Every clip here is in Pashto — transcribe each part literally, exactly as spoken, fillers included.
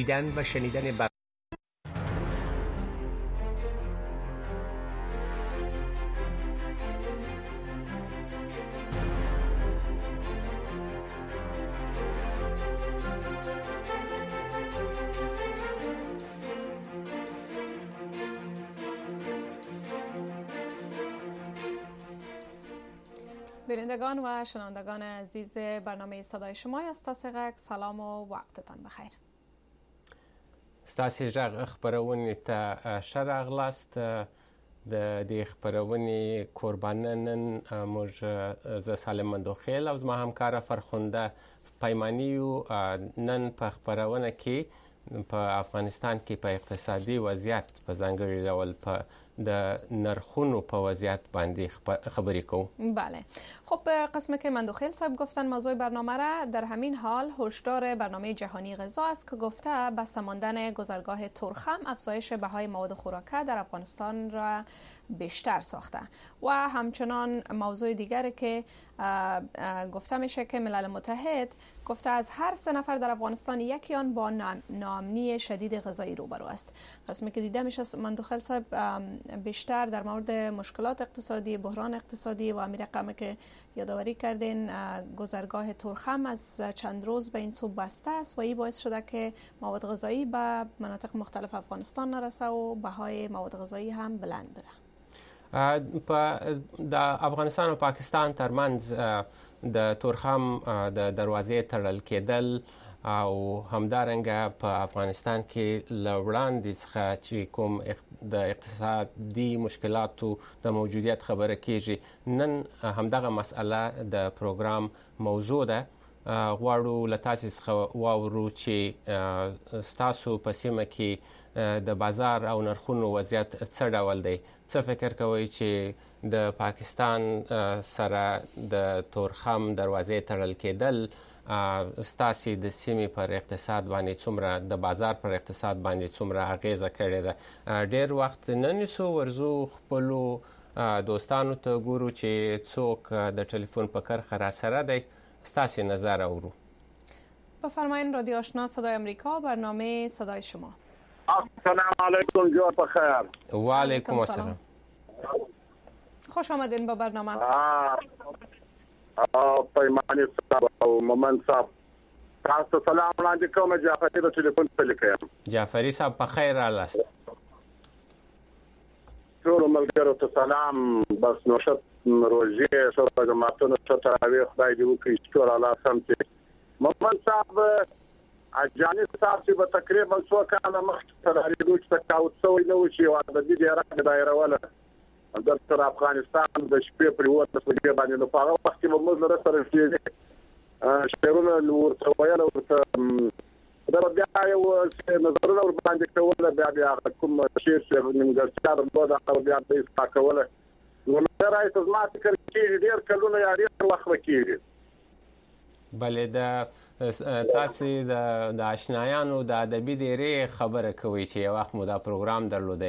دیدن و شنیدن بر بینندگان و شنوندگان عزیز برنامه صدای شما است. تاسغک سلام و وقتتان بخیر. ستاسې غږ خپرونې ته ښه راغلاست. د دې خپرونې قربانه نن موږ زه سالم مندوخیل او زما همکاره فرخنده پیماني یو. نن په خپرونه کې په افغانستان کې په اقتصادي وضعیت په ځانګړي ډول په د نرخونو په وضعیت باندې خبری کوم. بله. خب قسم که مندوخیل صاحب گفتن موضوع برنامه را در همین حال هشدار برنامه جهانی غذا است که گفته بسته ماندن گذرگاه ترخم افزایش بهای مواد خوراکه در افغانستان را بیشتر ساخته و همچنان موضوع دیگری که گفته میشه که ملل متحد گفته از هر سه نفر در افغانستان یکی آن با ناامنی شدید غذایی روبرو است. قسمی که دیده میشه مندوخیل صاحب بیشتر در مورد مشکلات اقتصادی، بحران اقتصادی و امیر رقمی که یادآوری کردین گذرگاه ترخم از چند روز به این سو بسته است و این باعث شده که مواد غذایی به مناطق مختلف افغانستان نرسه و بهای مواد غذایی هم بلند بره. په د افغانستان او پاکستان ترمنځ د تورخم د دروازې تړل کېدل او همدارنګه په افغانستان کې له وړاندې څخه چې کوم د اقتصادي مشکلاتو د موجودیت خبره کېږي، نن همدغه مسئله د پروګرام موضوع ده. غواړو له تاسې څخه واورو چې ستاسو په سیمه کې د بازار او نرخونو وضعیت څه ډول دی. څه فکر کوئ چې د پاکستان سره د تورخم دروازې تړل کېدل ستاسې د سیمې پر اقتصاد باندې څومره، د بازار پر اقتصاد باندې څومره اغیزه کړې ده؟ ډېر وخت نه نیسو، ورځو خپلو دوستانو ته ګورو چې څوک د ټلیفون په کرښه راسره دی. ستاسې نظر اورو. بفرمایین. رادیو آشنا صدای امریکا، برنامه صدای شما. السلام علیکم. جوار بخیر. و علیکم السلام. خوش آمدین به برنامه. پیمانی صاحب او مومن صاحب، تاسو سلام وړاندې کوم. جعفری د ټلیفون په لیکم. جعفری صاحب په خیر راغلاست. ټول ملګرو ته سلام. بس نو شت روزي شو په جماعتونو ته تراویح خدای دې وکړي چې ټول الله سم چې مومن صاحب اجاني صاحب چې په تقریبا څو کاله مخکې تراریدو چې تکاوت سوی نه و چې واده د دې راځي دایره ولا د تر افغانستان د شپې پر وته په باندې نو په هغه وخت کې موږ سره سره چې شهرونه ورته ویل ورته دا بیا یو نظرونه ور باندې کول بیا بیا کوم شیر چې نیمګړتیا درلوده هغه بیا د استاکوله نو راځي چې ما فکر کې ډیر کلونه یا ډیر وخت وکړي. بلې د تاسې د آشنایانو د ادبي ډیرې خبره کوي چې یو وخت مو دا پروګرام درلودی.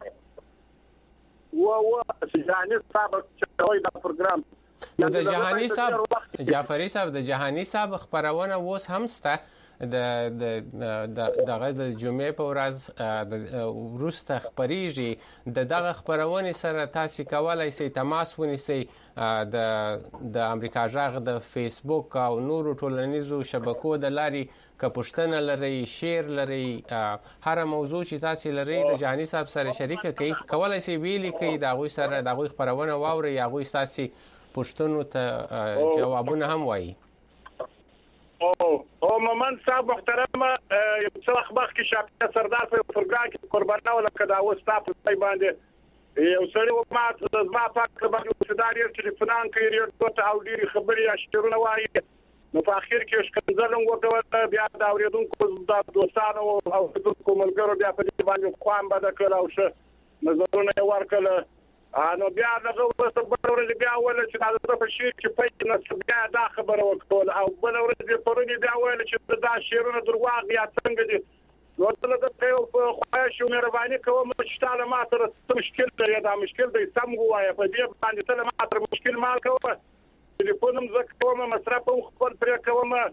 و و جهاني صاحب چې وایي دا پروګرام نو د جهاني صاحب جعفری صاحب د جهاني صاحب خپرونه اوس هم شته. د دغه د جمعې په ورځ وروسته خپریږي. د دغه خپرونې سره تاسو کولای شئ تماس ونیسئ. د امریکا غږ د فیسبوک او نورو ټولنیزو شبکو د لارې که پوښتنه لرئ، شیر لرئ، هر موضوع چې تاسو لرئ د جهاني صاحب سره شریکه کړئ، کولای شئ ویلي کړئ، د هغوی سره د هغوی خپرونه واورئ، هغوی ستاسو پوښتنو ته جوابونه هم وایي. او او مومن صاحب محترمه، یو څه وخت مخکې شاپیر سردار په پروګرام کې قربانه ولکه دا اوس تاسو ځای باندې یو سړی و ما زما پاک باندې وسداري چې فلان کوي ډېر ته او ډېر خبري اشترونه وایي. نو په اخر کې شکنځلم ورته بیا دا اوریدونکو د دوستانو او د کوملګرو بیا په دې باندې خوان بد کړ او شه نظرونه ورکړل. نو بیا دغه وروسته بل ورځ بیا ویل چې دا په شعر کې پیل نه بیا دا خبره وکړل او بل ورځ پرونی بیا ویل چې دا شعرونه درواغ یا څنګه دي. نو ته د یو خواهش او مهرباني کوم چې تعالی ما سره مشکل دی، دا مشکل دی سم وایي په دې باندې ته ما سره مشکل مال کوه ټلیفون هم زه کوم مصرف هم خپل پرې کوم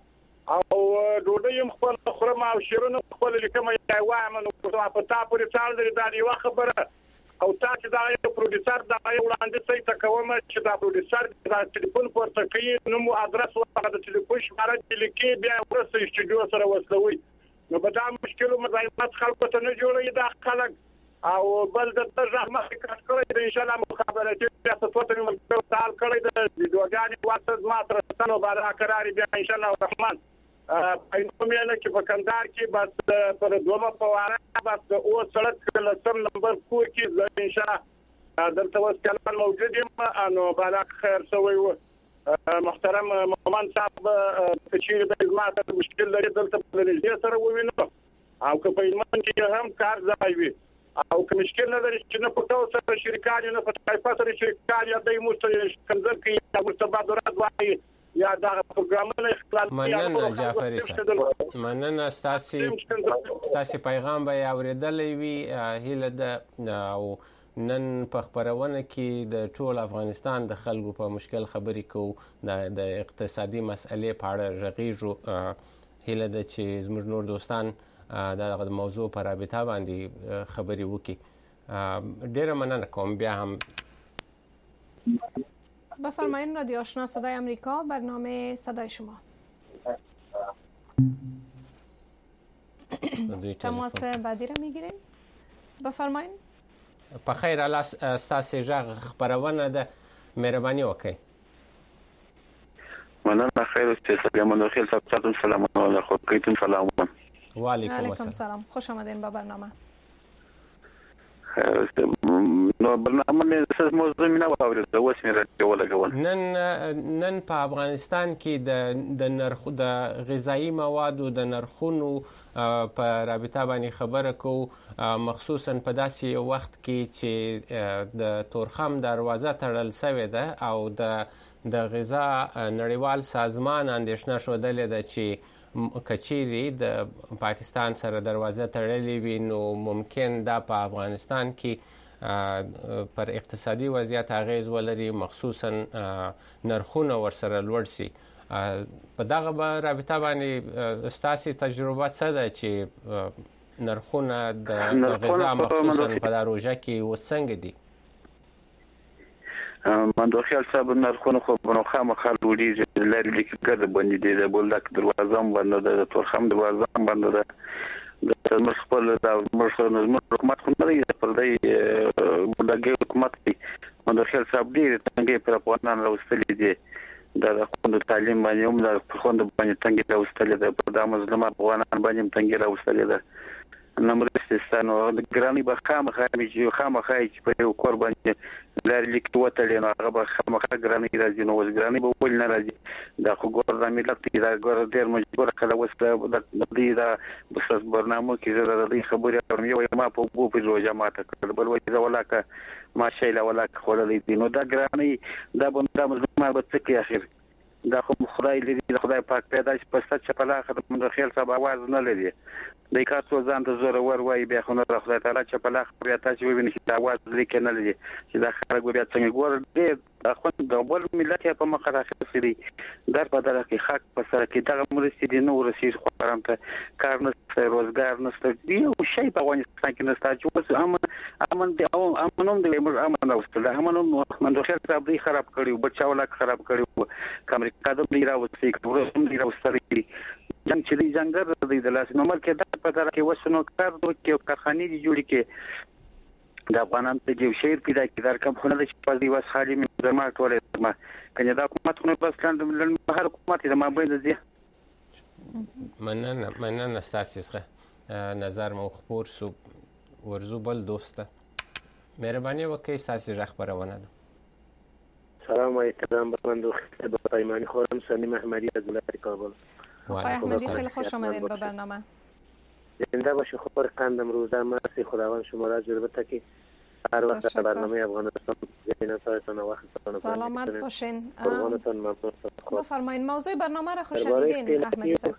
او ډوډۍ هم خپل خورم او شیرونه خپل لیکم یا وایم نو په تا پورې څال لري دا یو خبره او تاسو دا یو پروډوسر دا یو وړاندې څه ته کوم چې دا پروډوسر دا ټلیفون پورته کوي نو مو ادرس ورته د ټلیفون شماره لیکي بیا ورسې استودیو سره وسلوي نو به دا مشکل مزاحمت خلکو ته نه جوړوي دا خلک او بل د زحمت کار کوي ان شاء الله مخابراتي ریاست ته موږ تعال کړی د ویډیوګانې واسطه ما تر څنو بارا قرار بیا ان شاء الله الرحمن په میاله کې په کندهار کې بس پر دومره پواره بس او سړک لسم نمبر کور کې ان شاء الله دلته اوس کلام موجود یم انو بالا خیر سوی و محترم مومن صاحب چې د ماته مشکل لري دلته په لږه سره ووینو او که په ایمان کې هم کار ځای وي او که مشکل نه لري چې نه په تاسو سره شریکان نه په تاسو سره شریکان یا د مستری کنځل کې یا مستبادرات وایي یا دا پروګرامونه اختلال مننه جعفري صاحب مننه ستاسي ستاسي پیغام به اوریدلې وي هیله د او نن په خبرونه کې د ټول افغانستان د خلکو په مشکل خبرې کو د اقتصادي مسئلې په اړه رغېږو هیله ده چې زموږ نور دوستان د موضوع په رابطه باندې خبرې وکړي ډیره مننه کوم بیا هم بفرمایید رادیو آشنا صدای آمریکا برنامه صدای شما تماس بعدی را میگیریم بفرمایید په خیر الله ستاسو ژغ خبرونه ده مهرباني وکړئ مننه خیر است سلام علیکم صاحب سلام علیکم سلام و علیکم السلام خوش آمدین به برنامه نو برنامه مې موضوع مې نه واورېده اوس مې راډیو ولګول نن نن په افغانستان کې د د نرخ د غذایی موادو د نرخونو په رابطه باندې خبره کوو مخصوصا په داسې وخت کې چې د تورخم دروازه تړل شوې ده او د د غذا نړیوال سازمان اندېښنه شودلې ده چې کچيري د پاکستان سره دروازه تړلې وي نو ممکن دا په افغانستان کې پر اقتصادي وضعیت اغیز ولري مخصوصا نرخونه ورسره لوړ شي په دغه رابطه باندې ستاسو تجربه څه ده چې نرخونه د غذا مخصوصا په دروژه کې وڅنګه دي من دو خیال صاحب نرخونه خو بنو خامخا لوړیږي لري لیکل کړه باندې دی د بولدک دروازه هم باندې د تورخم دروازه هم باندې ده د مخ خپل د مرشد نظم حکومت خو نه دی پر دی بلګي حکومت دی من دو خیال صاحب دی څنګه پر افغانان راوستلې دي د خوند تعلیم باندې هم د خوند باندې څنګه راوستلې ده په د مظلوم افغانان باندې څنګه راوستلې ده نمبر استثناء د ګرانی به خامخا چې خامخا چې په یو کور باندې لاري لیک وتلې نو هغه به خامخا ګرانی راځي نو ګرانی به ول نه راځي دا خو ګور د ملت دا ګور ډیر مجبور کله وسته د دې دا بس برنامه کې زړه د خبرې او یو ما په بو په روزه ماته کړ بل وایي دا ولاکه ما شیله ولاکه خولې دي نو دا ګرانی دا بنده مزما به څه کې اخر دا خو خدای لري خدای پاک پیدا چې پسته چې په لاخه د خیال صاحب आवाज نه لري د کارتو ځان ته زور ور وای به خو نه خدای تعالی چې په لاخه بیا تاسو وینئ چې आवाज لیک نه لري چې دا خلک بیا څنګه ګور دې خو د بل ملت په مخ راخصي دي در په دغه کې حق په سره کې دغه مرستې دي نو رسید خو قرام ته کار نه روزګار نه دی او شی په افغانستان کې نه ستاسو اوس امن امن دی او امنوم دی موږ امن اوسته امنوم من د خیر صاحب دی خراب کړی بچا ولا خراب کړی کمر قدم دی راوستي کوم دی راوستي جنگ چې دی جنګر دی د لاس نمبر کې د په دغه کې وسنو کار دوه کې کارخانه دي جوړ کې د افغانان ته جو شهر پیدا کیدار کوم خونه د په دی وس خالي من زما ټوله ما کنه دا حکومت خو بس لاندې په هر حکومت د ما بین دي مننه مننه ستاسو نظر مو خبر سو ورزو بل دوسته مهرباني وکړئ ستاسو خبرونه ده سلام علیکم بندو خدمت پیمانی خورم سلیم احمدی از ولایت کابل آقای احمدی خیلی خوش آمدید به برنامه زنده باشه خبر قندم روزه مرسی خداوند شما را جلوه تکی هر وقت برنامه افغانستان زینتایتان وقت سلامت باشین قربانتان ممنون بفرمایید موضوع برنامه را خوش شنیدین احمدی صاحب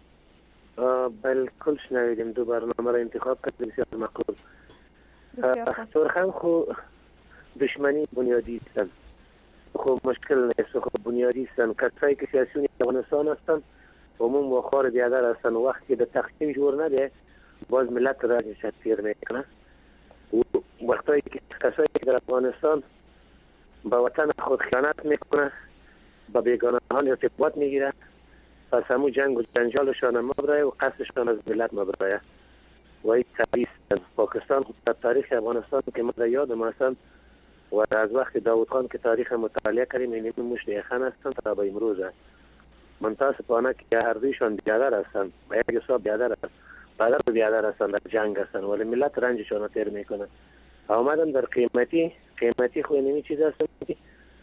بالکل شنیدیم دو برنامه را انتخاب کردیم بسیار مقبول بسیار خوب تورخم خو دشمنی بنیادی است خب مشکل نیست خب بنیادی هستند کسایی که سیاسیون افغانستان هستند عموم و خار بیادر هستن. وقتی به تقسیم جور نده باز ملت را تیر میکنه. وقتی که کسایی که در افغانستان به وطن خود خیانت میکنه، با بیگانهان ارتباط میگیره، پس همو جنگ و جنجالشان مبرایه و قصدشان از ملت مبرایه. و این تاریخ پاکستان در تاریخ افغانستان که ما یادم هستن و از وقت داود خان که تاریخ مطالعه کردیم این مشت یخن هستن تا به امروز هست. متاسفانه که هر دویشان بیادر هستن و یک حساب بیادر هستن، بعد بیادر هستن در جنگ هستن ولی ملت رنجشان تیر میکنه. آمدن در قیمتی قیمتی خو نمی چیز هستن که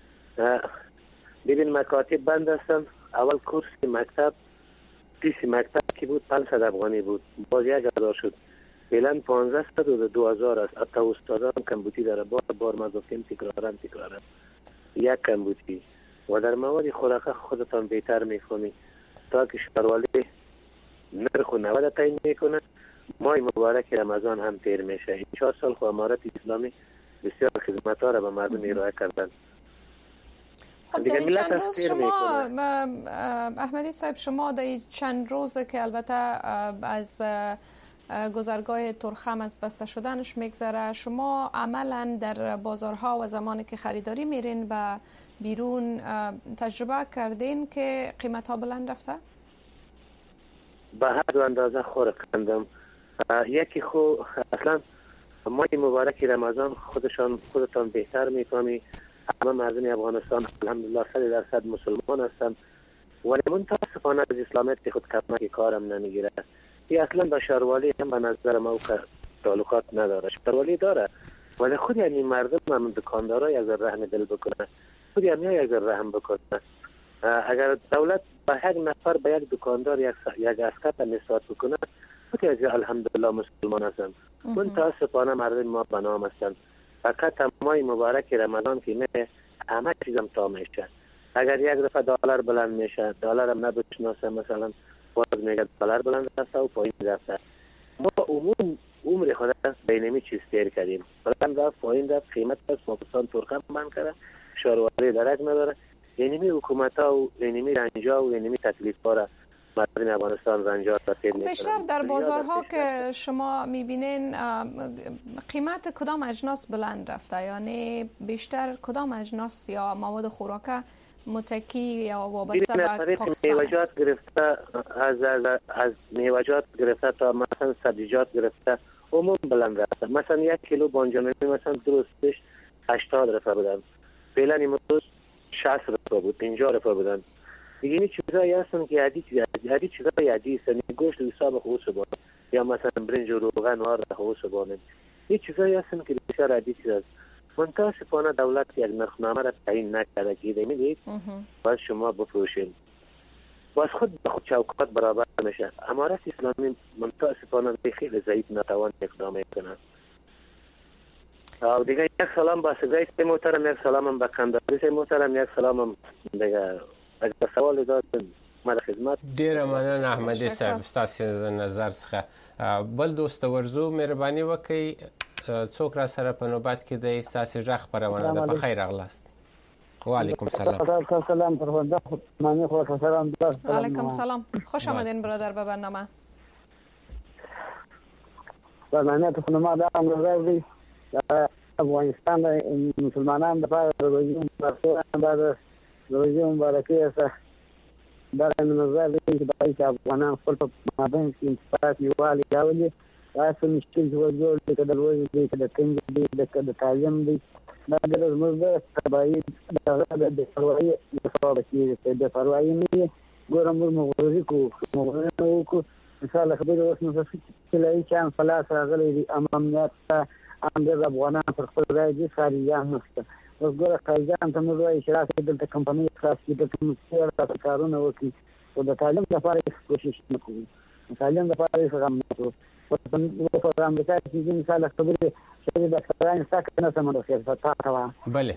ببین مکاتب بند هستن. اول کورس مکتب پیش مکتب که بود پانصد افغانی بود، باز یک هزار شد، فعلا پانزده و دو هزار است. حتی استادان کمبوتی داره، بار بار ما گفتیم تکرارا تکرارا یک کمبوتی. و در مواد خوراک خودتان بهتر میکنی تا که شهروالی نرخ و نود تعیین میکنه. ماه مبارک رمضان هم تیر میشه. این چهار سال خو امارت اسلامی بسیار خدمت ها را به مردم ارائه کردن. خب در این چند روز شما احمدی صاحب، شما در این چند روز که البته از گذرگاه ترخم از بسته شدنش میگذره، شما عملا در بازارها و زمانی که خریداری میرین و بیرون تجربه کردین که قیمت ها بلند رفته؟ به هر دو اندازه خور کندم. یکی خو اصلا ماه مبارک رمضان خودشان خودتان بهتر میفهمی. همه مردم افغانستان الحمدلله صد درصد مسلمان هستند ولی متاسفانه از اسلامیت خود کمک کارم نمیگیره. این اصلا با شهروالی هم به نظر ما تعلقات نداره. شهروالی داره ولی خود یعنی مردم هم دکاندارا یک ذره رحم دل بکنه، خود یعنی یک ذره رحم بکنه. اگر دولت با یک نفر به یک دکاندار یک یک اسکات نسبت بکنه، خود از الحمدلله مسلمان هستند. متاسفانه مردم ما بنام هستند. فقط ماه مبارک رمضان که نه همه چیزم تا میشه. اگر یک دفعه دلار بلند میشه، دلار هم نبشناسه، مثلا باز میگه دلار بلند رفته و پایین رفته. ما عموم عمر خود بینمی چیز تیر کردیم. بلند رفت پایین رفت، قیمت از پاکستان ترخم بند کرده، شهرواری درک نداره. اینمی حکومت ها و اینمی رنجا و اینمی تکلیف ها را مردم افغانستان رنجا را تیر میکنن. بیشتر در بازارها که شما میبینین قیمت کدام اجناس بلند رفته؟ یعنی بیشتر کدام اجناس یا مواد خوراک متکی یا وابسته به پاکستان میوه‌جات گرفته، از از از میوه‌جات گرفته تا مثلا سبزیجات گرفته عموم بلند رفته. مثلا یک کیلو بانجان مثلا درستش هشتاد روپیه بودن، فعلا امروز شصت روپیه بود، پنجاه روپیه بودن. دیگه این چیزایی هستن که عادی عادی چیزای عادی هستن. گوشت حساب خوش بود یا مثلا برنج و روغن و خوش بود. این چیزایی هستن که بسیار عادی چیزاست. متاسفانه دولت یک نرخنامه را تعیین نکرده که میدید باید شما بفروشید. باز خود به خود چوکات برابر میشه. امارت اسلامی متاسفانه خیلی ضعیف نتوان اقدام میکنه. او دیگه یک سلام با سزای محترم، یک سلام با کنداری محترم، یک سلام دیگه اگر سوال داد مال خدمت. ډیره مننه احمدي صاحب ستاسو نظر څخه. بل دوست ورزو مهرباني وکړئ څوک را سره په نوبت کې د ستاسو ژغ خبرونه ده. په خیر راغلاست. وعلیکم سلام. سلام پرونده معنی خو سلام. علیکم سلام، خوش آمدین برادر به برنامه. برنامه تو ما دا امروزی افغانستان مسلمانان د پاره د روزي مبارکي د روزي مبارکي سره دا نظر دی چې افغانان خپل په مابین کې انتفاق یوالي راولي. تاسو مشکل جوړ کړئ د روزي د کنج دی د تعلیم دی دا د زموږ تبعی د پروايي د سبب کې د پروايي نه ګورم موږ کو موږ کو مثال خبره اوس نو چې لای چان فلاس راغلي دي اماميات ام د افغانان پر خپل ځای دي خارجيان نشته. اوس ګوره خارجيان ته موږ وایي چې راځي دلته کمپنۍ خاص کې د مسیر کارونه وکړي او د تعلیم لپاره کوشش وکړي. تعلیم لپاره څنګه موږ په امریکا کې مثال خبره چې د ډاکټرانو څخه نه سمون راځي تاسو بله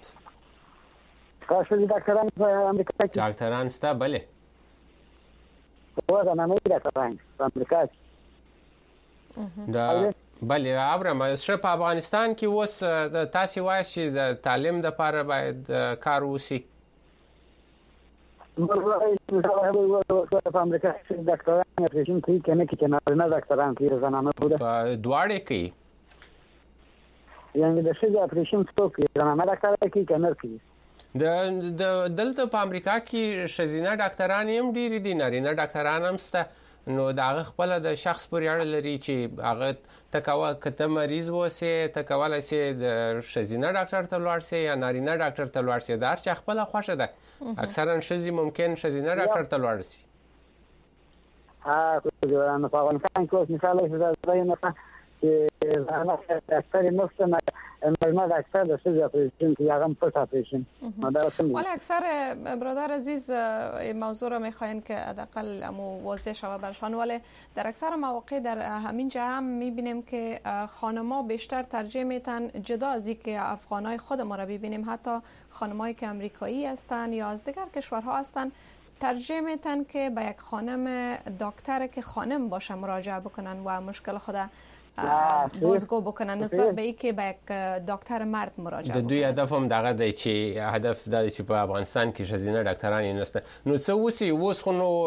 تاسو د ډاکټرانو په امریکا کې ډاکټران ستا بله او دا نه مې ډاکټران په امریکا کې دا بله ابرام شر په افغانستان کې اوس تاسو وایي چې د تعلیم لپاره باید کار وشي. په امریکا کې ډاکټران اپریشن کوي کنه کې نه ډاکټران کوي زنانه بوده په دواړه کې یعنی د شې اپریشن څوک زنانه ډاکټر کوي کنه کوي د د دلته په امریکا کې شزینه ډاکټران هم ډیر دي نارینه ډاکټران هم سته نو دا خپل د شخص پورې اړه لري چې هغه تکوا کته مریض وسه تکواله سي د شزینه ډاکټر ته لاړ سي یا نارینه ډاکټر ته لاړ سي دا چې خپل خوښه ده اکثرا شزي ممکن شزینه ډاکټر ته لاړ سي ها کوم نه په افغانستان کې مثال یې نه چې زنانه ډاکټر نشته نه ډاکټر د شزي اپریشن کې هغه پټ اپریشن ولی اکثر برادر عزیز موضوع را میخواین که حداقل امو واضح شود برشان ولی در اکثر مواقع در همین جا هم میبینیم که خانم‌ها بیشتر ترجیح میتن جدا از اینکه افغانای خود ما را ببینیم حتی خانمایی که امریکایی هستند یا از دیگر کشورها هستند ترجیح میتن که به یک خانم دکتر که خانم باشه مراجعه بکنن و مشکل خود بازگو بکنن نسبت به اینکه به یک دکتر مرد مراجعه بکنن. د دوی هدف هم دغه دی چې هدف دا دی چې په افغانستان کې ښځینه ډاکټران نشته. نو څه وسی اوس خو نو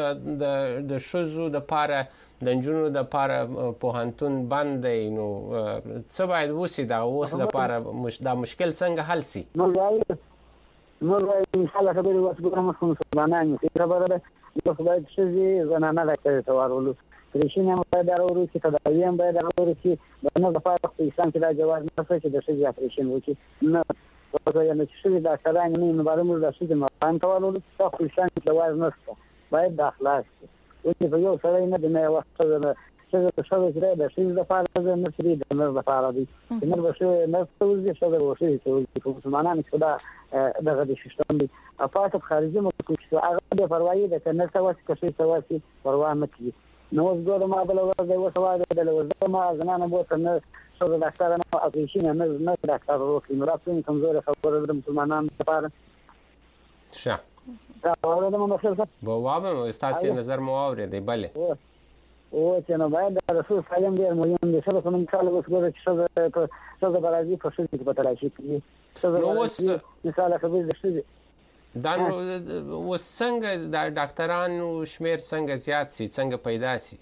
د د ښځو د پاره د نجونو د پاره پوهنتون بند دی نو څه باید وسی دا اوس د پاره دا مشکل څنګه حل سي؟ نو وايي نو وايي ان شاء الله خبرې واسه کوم څه مسلمانان چې خبره ده نو خدای دې زنانه راکړي توارولو پریشین هم باید درورو چې تداوی هم باید درورو چې د نه د پاره په انسان کې دا جواز نه څه چې د شې اپریشن وکړي نه ورته یعنی چې شې دا کاران نه نه باندې موږ د شې مکان توالو څه خو انسان کې جواز نشته باید د اخلاص او چې په یو سره نه د نه وخت نه چې د شې سره د شې د پاره نه سړي د نه د پاره دي نه به شې نه څه چې د وشي چې په مسلمانانو کې دا دغه د سیستم دی اپاته خارجي مکو چې هغه د پروايي د کنه څه واسي کې څه واسي پروا نه کوي نو زګور ما بل ورځ یو سوال د ورځ ما زنانه بوته نه څو د ډاکټر نه اپریشن نه نه ډاکټر وکړي نو راځي کمزور خبره د مسلمانانو لپاره ښه دا اورده مو مخه بو وابم استاد نظر مو اوریدي bale او چې نو باید د رسول سلام ډیر مهم دي سره کوم کال وسګور چې څه څه د برازي په څه کې پته راشي نو اوس مثال خبر د شي دا نو اوس څنګه د ډاکټرانو شمیر څنګه زیات سي څنګه پیدا سي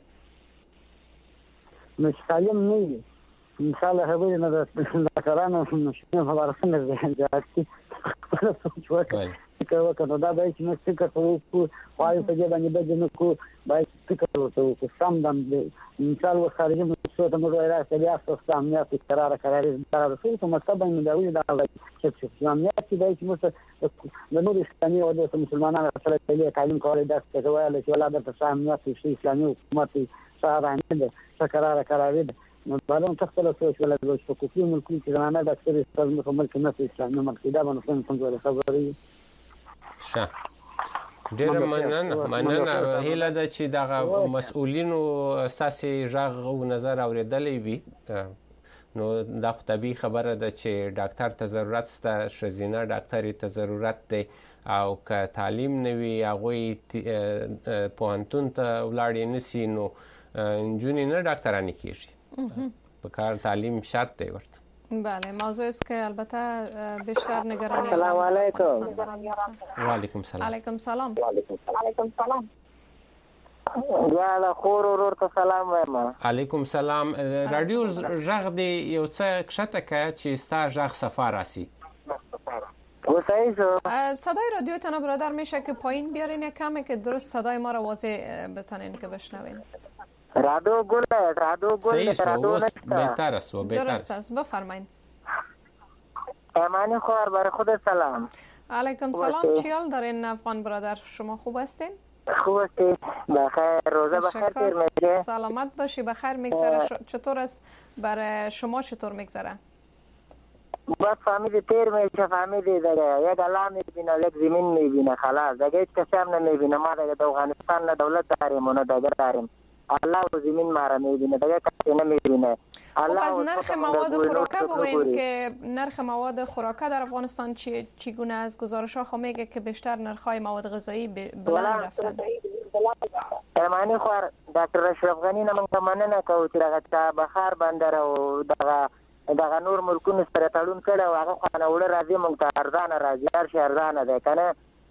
نو سالم نه دي مثال خبر نه د ډاکټرانو شمیر خبره څنګه زیات سي څه وکړي که کنه دا به چې موږ فکر کوو وايي په دې باندې به نه کو باید فکر وکړو سم دم مثال و خارجي مسوده موږ راځي بیا تاسو امنیت قرار قراري دا رسول ته مطلب نه دی دا چې امنیت دی چې موږ د نور اسلامي او د مسلمانانو سره په تعلیم کولای دا څه وایي چې ولا د امنیت شي اسلامي حکومت سره نه ده قرار قراري نو باندې تخصص سوچ ولا د حکومت ملک چې زمانه د اکثر استاد ملک نه اسلامي ملک دا باندې څنګه خبري ښه ډېر مننه مننه هیله ده چې دغه مسؤلینو اساسي ژغ او نظر اوریدلې وي نو دا خو طبیعي خبره ده چې ډاکټر ته ضرورت شته ښځینه ډاکټري ته ضرورت دی او که تعلیم نه وي هغوی پوهنتون ته ولاړې نه سي نو نجونې نه ډاکټرانې کېږي په کار تعلیم شرط دی ورته بله موضوع است که البته بیشتر نگرانی سلام علیکم و علیکم سلام علیکم سلام علیکم سلام والا خور ورور ته سلام وایم علیکم سلام رادیو ژغ دی یو څه کښته که چې ستا ژغ صفا راسي صدای رادیوتان برادر میشه که پایین بیارین یک کمه که درست صدای ما را واضح بتانین که بشنوین رادو گل رادو گل رادو نشته بهتر است و بهتر درست است بفرمایید امانی خور بر خود سلام علیکم سلام چیال دارین افغان برادر شما خوب هستین خوب هستین بخیر روزه بخیر تیر میگه سلامت باشی بخیر میگذره چطور است برای شما چطور میگذره بس فهمیدی تیر میشه فهمیدی دیگه یک علام میبینه یک زمین میبینه خلاص دیگه هیچ کسی هم نمیبینه ما دیگه د افغانستان نه دولت داریم و نه دیگه داریم الله و زمین ما را میبینه دیگه کسی نمیبینه خب از نرخ مواد خوراکه بگوین که نرخ مواد خوراکه در افغانستان چی چگونه است گزارش ها میگه که بیشتر نرخ های مواد غذایی بلند رفتن امانی خور دکتر اشرف غنی نه موږ مننه کوو چې دغه بخار بندر او دغه دغه نور ملکونو سره تړون کړی او هغه خو نه وړه راځي موږ ته ارزانه راځي هر شي ارزانه دی که نه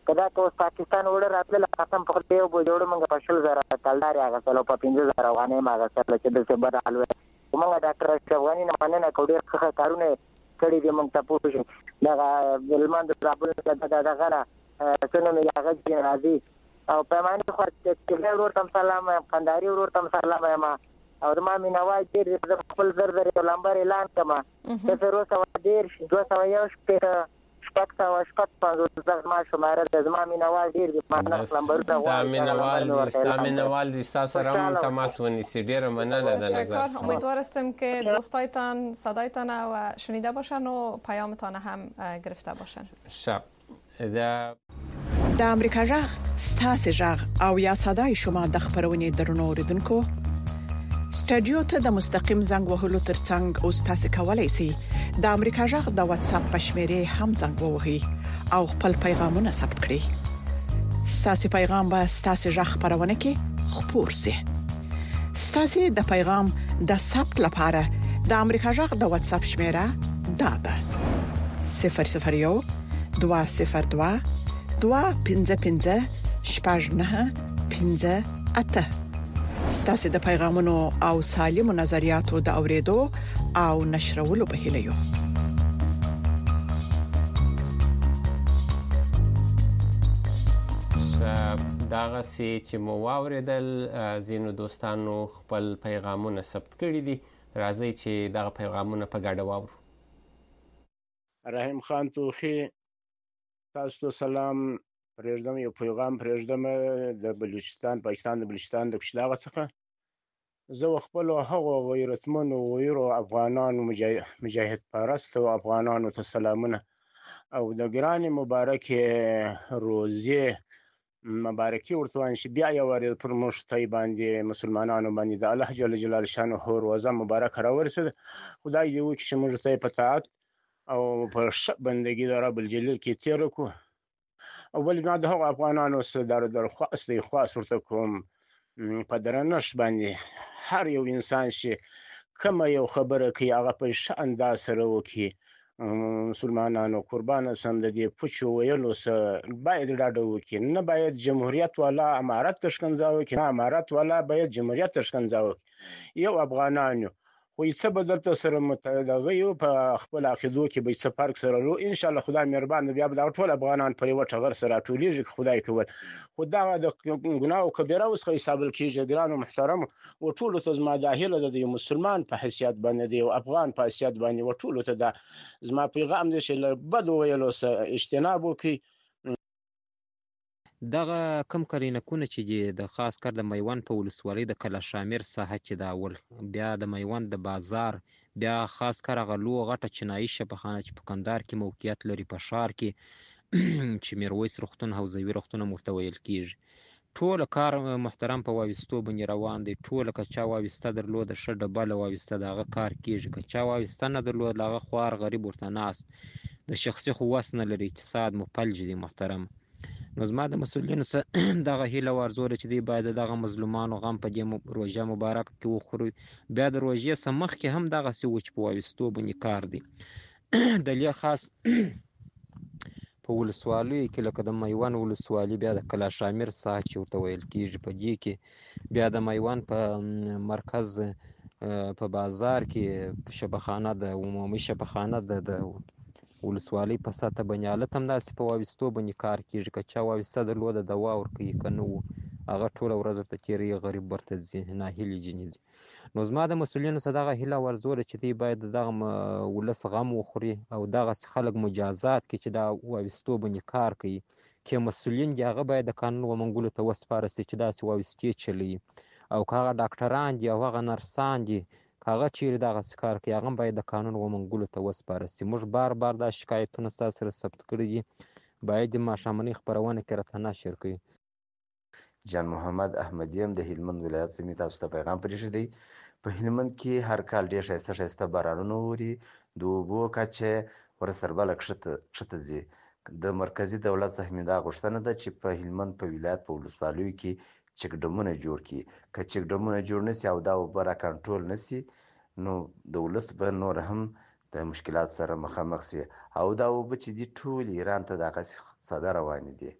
کدا ته پاکستان وړ راتل قسم په خپل یو جوړ موږ په شل زره کلداري هغه سره په پنځه زره افغانۍ ما هغه سره چې د څه بدل وي موږ ډاکټر اشرف غنی نه مننه کوډیر ښه کارونه کړی دي موږ ته پوښتنه دا بلمند رابل دا دغه را څنګه مې هغه چې راځي او پیمانه خو چې ورور تم سلام قنداري ورور تم سلام ما او د ما مینوای چې د خپل زر زر لمبر اعلان کما چې زر سو ډیر دوه سو یو شپږ شپږ سو شپږ پنځه زر ما شماره د زما مینوای ډیر د ما لمبر دا وای مینوال د مینوال د تاسو سره تماس ونیسي ډیر مننه د نظر امیدوار هستم که دوستایتان صدایتان و شنیده باشن و پیامتان هم گرفته باشن. شب دا د امریکا جغ ستاسو جغ او یا صداي شما د خبرونې درنو اوریدونکو سټډیو ته د مستقیم زنګ وهلو ترڅنګ او تاسو کولای شئ د امریکا جغ د واتس اپ پښمره هم زنګ ووهئ او خپل پیغامونه ثبت کړئ. ستاسو پیغام به ستاسو جغ خبرونه کې خپور شي. ستاسو د پیغام د ثبت لپاره د امریکا جغ د واتس اپ شمیره دا ده صفر صفر یو دوه صفر دوه دوه پنځه پنځه شپږ نه پنځه اته. ستاسو د پیغامونو او سالمو نظریاتو د اوریدو او نشرولو په هیله یو. داغه سي چې مو واوریدل زینو دوستانو خپل پیغامونه ثبت کړی دي. راځي چې دغه پیغامونه په ګډه واورو. رحیم خان توخی تاسو ته سلام پرېږدم یو پیغام پرېږدم د بلوچستان پاکستان د بلوچستان د کشلاغه څخه زه خپل هغه غیرتمنو ویرو افغانانو مجاهد پرست او افغانانو ته سلامونه او د ګران مبارک روزي مبارکي ورته وایم چې بیا یو ور پر مشتي باندې مسلمانانو باندې د الله جل جلاله شانه روزه مبارک راورسید. خدای دې وکړي چې موږ ته په طاعت او په شپ بندگی د رب الجلیل کې تیر کو او ولې ما د هغو افغانانو سره در درخواست دی خواست ورته کوم په درنښت باندې هر یو انسان چې کومه یو خبره کوي هغه په ښه انداز سره وکړي مسلمانانو قربان سم د دې پوچو ویلو سره باید ډاډه وکړي نه باید جمهوریت والا امارت تشکنځا وکړي نه امارت والا باید جمهوریت تشکنځا وکړي. یو افغانانو خو څه بدلته سره متدغه یو په خپل عقیدو کې به څه فرق سره لرو ان شاء الله خدای مهربان بیا به ټول افغانان پر یو ټغر سره ټولیږي خدای کول خدا د ګناه او کبیره اوس حساب کېږي ګرانو محترم او ټول ته زما داخله د مسلمان په حیثیت باندې دی او افغان په حیثیت باندې او ټول ته د زما پیغام دی چې بد ویلو سره اجتناب وکړي. دغه کم کلینکونه چې د خاص کر د میوند په ولسوالۍ د کلا شامیر ساحه چې د اول بیا د میوند د بازار بیا خاص کر غلو غټه چنایي شبخانه چې په کندهار کې موقعیت لري په ښار کې چې میرویس روغتون حوزوي روغتون مرته ویل کیږي. ټول کار محترم په واویستو باندې روان دی. ټول کچا واویسته درلود ش ډبل واویسته دغه کار کیږي کچا واویسته نه درلود لغه خوار غریب ورته ناس د شخصي خو وسنه لري اقتصاد مفلج دي محترم. نو زما د مسؤلینو سره دغه هیله ورزوله چې دی باید دغه مظلومانو غم په دې روژه مبارک کې وخوري. بیا د روژې څخه مخکې هم دغسې و چې په واویستو باندې کار دی. دلیه خاص په ولسوالیو کې لکه د میوند ولسوالي بیا د کلا شامیر ساحه چې ورته ویل کېږي په دې کې بیا د میوند په مرکز په بازار کې شبخانه د عمومي شبخانه د ولسوالۍ په سطح باندې حالت همداسې په واویستو باندې کار کېږي که چا واویسته درلوده دوا ورکوي که نه وو هغه ټوله ورځ ورته تېروي غریب ورته ځي ناهیلې ځینې ځي. نو زما د مسؤلینو څخه دغه هیله ورزوله چې دوی باید د دغه ولس غم وخوري او دغسې خلک مجازات کړي چې دا واویستو باندې کار کوي چې مسؤلین دي هغه باید د قانون ومنګلو ته وسپاره سي چې داسې واویستې چلوي او که هغه ډاکټران دي او هغه نرسان دي هغه چیرې دغسې کار کوي هغه باید د قانون ومنګلو ته وسپاره سي. موږ بار بار دا شکایتونه ستاسو سره ثبت کړي دي باید د ماښامنۍ خپرونه کې راته نشر کړي. جان محمد احمدی هم د هلمند ولایت سیمې تاسو ته پیغام پرېښی دی. په هلمند کې هر کال ډېر ښایسته ښایسته بارانونه اوري د اوبو کچه ورستربله کښته ځي. د مرکزي دولت څخه مې دا غوښتنه ده چې په هلمند په ولایت په ولسوالیو کې چک ډمونه جوړ کړي. که چک ډمونه جوړ نشي او دا اوبه را کنټرول نشي نو د ولس به نور هم د مشکلات سره مخامخ شي او دا اوبه چې دي ټول ایران ته دغسې ساده روانې دي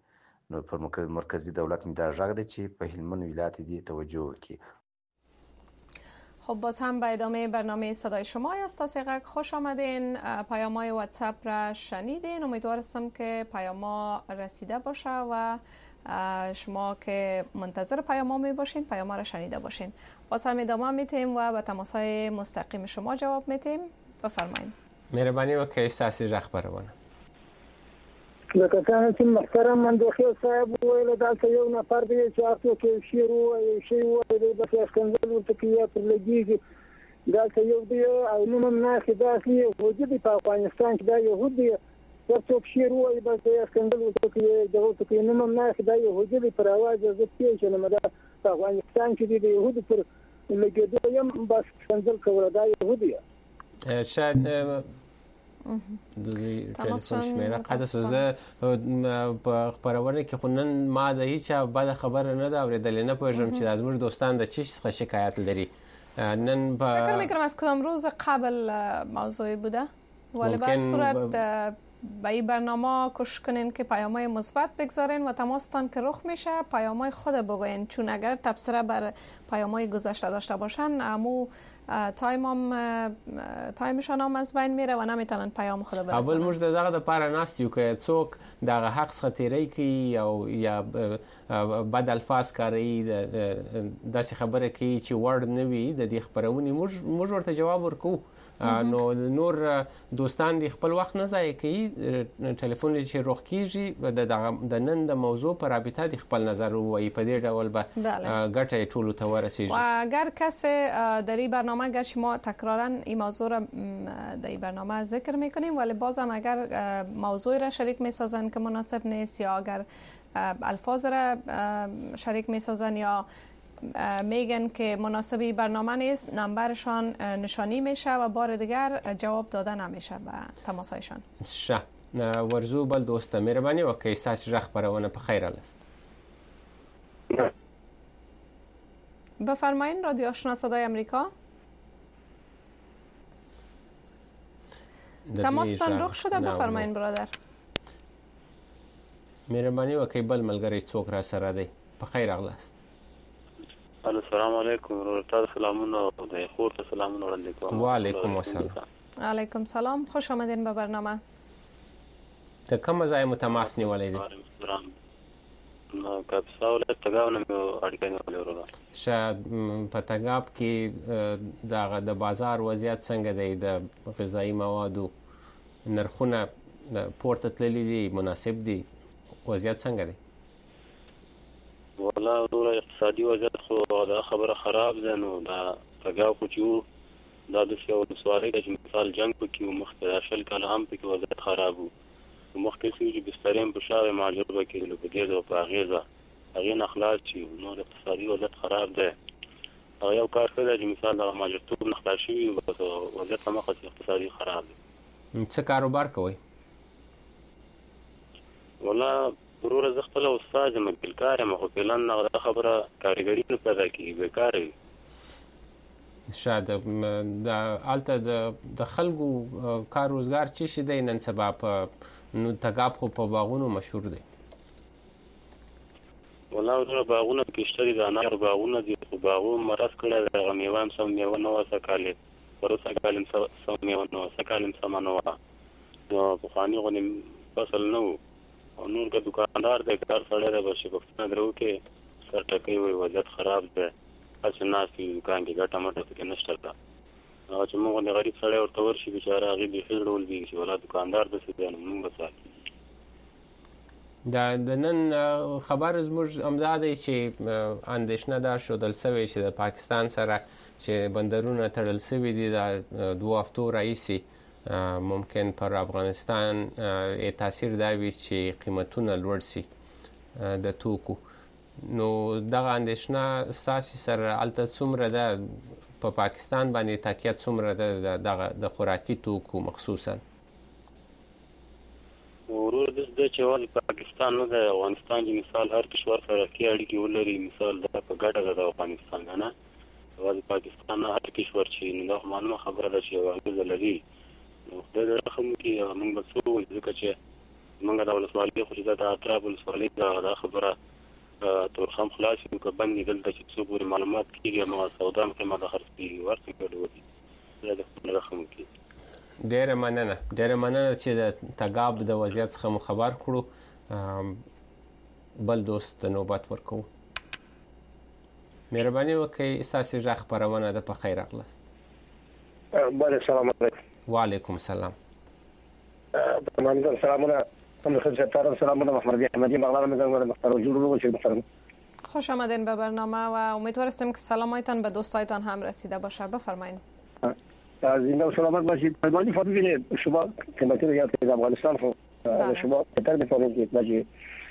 نو پر مرکزی دولت می در غږ دی چې په هلمند ولایت دې توجه وکړي. خب باز هم به ادامه برنامه صدای شما است. تا سیغک خوش آمدین. پیام‌های واتساپ را شنیدین. امیدوارم که پیام‌ها رسیده باشه و شما که منتظر پیام‌ها می باشین پیام‌ها را شنیده باشین. باز هم ادامه میتیم و به تماس‌های مستقیم شما جواب میتیم. بفرمایید. مهربانی وکړئ ستاسو غږ پرونه. لکه څنګه چې محترم مندوخیل صاحب وویل دلته یو نفر دی چې هر څوک یو شعر ووایي شی ووایي بس یې ښکنځل ورته کوي یا پرې لګېږي. دلته یو دی او نوم هم ناښي داسې یهودي دی په افغانستان کې دا یهود دی هر څوک شعر ووایي بس یې ښکنځل ورته کوي دغه ورته کوي نوم هم ناښي دا یهودي دی پر اواز یې زه پېژنم دا په افغانستان کې دی د یهودو پر لګېدو یم بس ښکنځل کوله دا یهودي شاید د تلیفون شمیره قدس زه په خبرونه کې خو نن ما د هیڅ بده خبره نه ده اورېدلې نه پوهېږم چې از موږ دوستان د چی څخه شکایت لري. نن با فکر میکنم از کدام روز قبل موضوعی بوده ولی به صورت به این برنامه کوشش کنین که پیام‌های مثبت بگذارین و تماستان که رخ میشه پیام‌های خود بگوین چون اگر تبصره بر پیام‌های گذشته داشته باشن امو تایم هم تایمشان هم از بین میره و نمیتونن پیام خود برسونن. اول موږ دغه د پاره ناست یو که څوک دغه حق څخه تیری کوي او یا بد الفاظ کاروي داسې خبره کوي چې وړ نه وي د دې خبرونې موږ موږ ورته جواب ورکو. نو نور دوستان دی خپل وخت نه ضایع کوي. ټلیفون چې روخ کیږي د نن د موضوع پر رابطه دی خپل نظر وایي په دې ډول به ګټه ټولو ته ورسیږي. و اگر کسی در این برنامه اگر شما تکرارا این موضوع را در این برنامه ذکر میکنیم ولی بازم اگر موضوع را شریک میسازن که مناسب نیست یا اگر الفاظ را شریک میسازن یا میگن که مناسبی برنامه نیست نمبرشان نشانی میشه و بار دیگر جواب داده نمیشه به تماسایشان. شه ورزو بل دوست مهربانی وکړئ ستاسو غږ خبرونه په خیر است. بفرمایین رادیو آشنا صدای امریکا. تماستان رخ شده بفرمایین برادر. مهربانی وکړئ بل ملګری څوک را سره دی په خیر اغلاست. السلام علیکم ورحمت سلامونه د خور ته سلامونه وړاندې کوم. و علیکم السلام. علیکم سلام خوش آمدین به برنامه. ته کوم ځای متماس نیولې دي؟ نو کاپسا ولایت تګاب نه اړیکه نیولې ورو. شاید په تګاب کې دغه د بازار وضعیت څنګه دی د غذایی موادو نرخونه پورته تللي دي مناسب دي وضعیت څنګه دی؟ والله ورور اقتصادي وضعیت خو دا خبره خراب ده نو دا تګاب خو چې دا د یو سوالي د مثال جنگ پکې مخته شل کاله هم پکې وضعیت خراب وو مخکې چې بستریم په شاوې معجبه کېدل په دې د په غیزه هغه نه خلاص شي نو د اقتصادي وضعیت خراب ده او یو کار کړی چې مثال د ماجرتوب نه خلاص شي او وضعیت هم اقتصادي خراب ده. څه کاروبار کوي؟ والله ورور زه خپل استاد یم بیکار یم خو پلان نه خبره کاریګری نه پیدا کیږي بیکار وي. شاید د الته د خلکو کار روزګار چې شي د نن سبا په نو تګاب خو په باغونو مشهور دی. والله ورور باغونه کې شته دي انار باغونه دي خو باغو مرز کړه د میوه هم سم میوه نه وسه کاله ورسره کالم سم میوه نه وسه کالم سم نه و نو په خاني غونې فصل نه او نور که دکاندار دی کار سړی دی بس پښتنه درو کې سر ټکوي وایي وضعیت خراب دی هسې ناست وي دکان کې ګټه مټه پکې نشته ده هغه چې موږ غوندې غریب سړی ورته ورشي بېچاره هغې بیخي ډول بېږي چې ولا دکاندار داسې دی نو موږ به ساتي. د نن خبر زموږ همدا دی چې اندېښنه دا ښودل سوې چې د پاکستان سره چې بندرونه تړل سوي دي د دوه هفتو راهیسې ممکن پر افغانستان تاثیر دا وي چې قیمتونه لوړ شي د توکو. نو دغه اندېښنه ستاسې سره هلته څومره ده په پاکستان باندې تاکیه څومره ده دغه د خوراکي توکو مخصوصا؟ ورور داسې ده چې یوازې پاکستان نه ده افغانستان چې مثال هر کشور سره ښې اړیکې ولري مثال دا په ګټه ده د افغانستان که نه یوازې پاکستان نه هر کشور چې نو دا خو معلومه خبره ده چې یوه اغېزه لري نو خدای دې رحم وکړي موږ به څه ووایو ځکه چې موږ د ولسوالۍ خو چې د اطراف ولسوالۍ دا خبره تورخم خلاص یو که بندي دلته چې څوک ورې معلومات کېږي ما سودام قیمه د خرڅېږي ورته ګډوډي دا د خپل رقم کې ډېره مننه ډېره مننه چې د تګاب د وضعیت څخه مو خبر کړو. بل دوست نوبت ورکو. مهرباني وکړئ ستاسو غږ خپرونه ده. په خیر راغلاست. بله سلام علیکم. وعلیکم السلام. تمام سلامونه. من خدمتتون سلامونه محمد احمدی بغلان میگم مختار جلو رو محترم. خوش آمدین به برنامه و امیدوارم که سلامایتان به دوستایتان هم رسیده باشه. بفرمایید. از این سلامت باشید. مهربانی فرمودید شما خدمت ریاست افغانستان خو شما بهتر می‌فهمید که باجی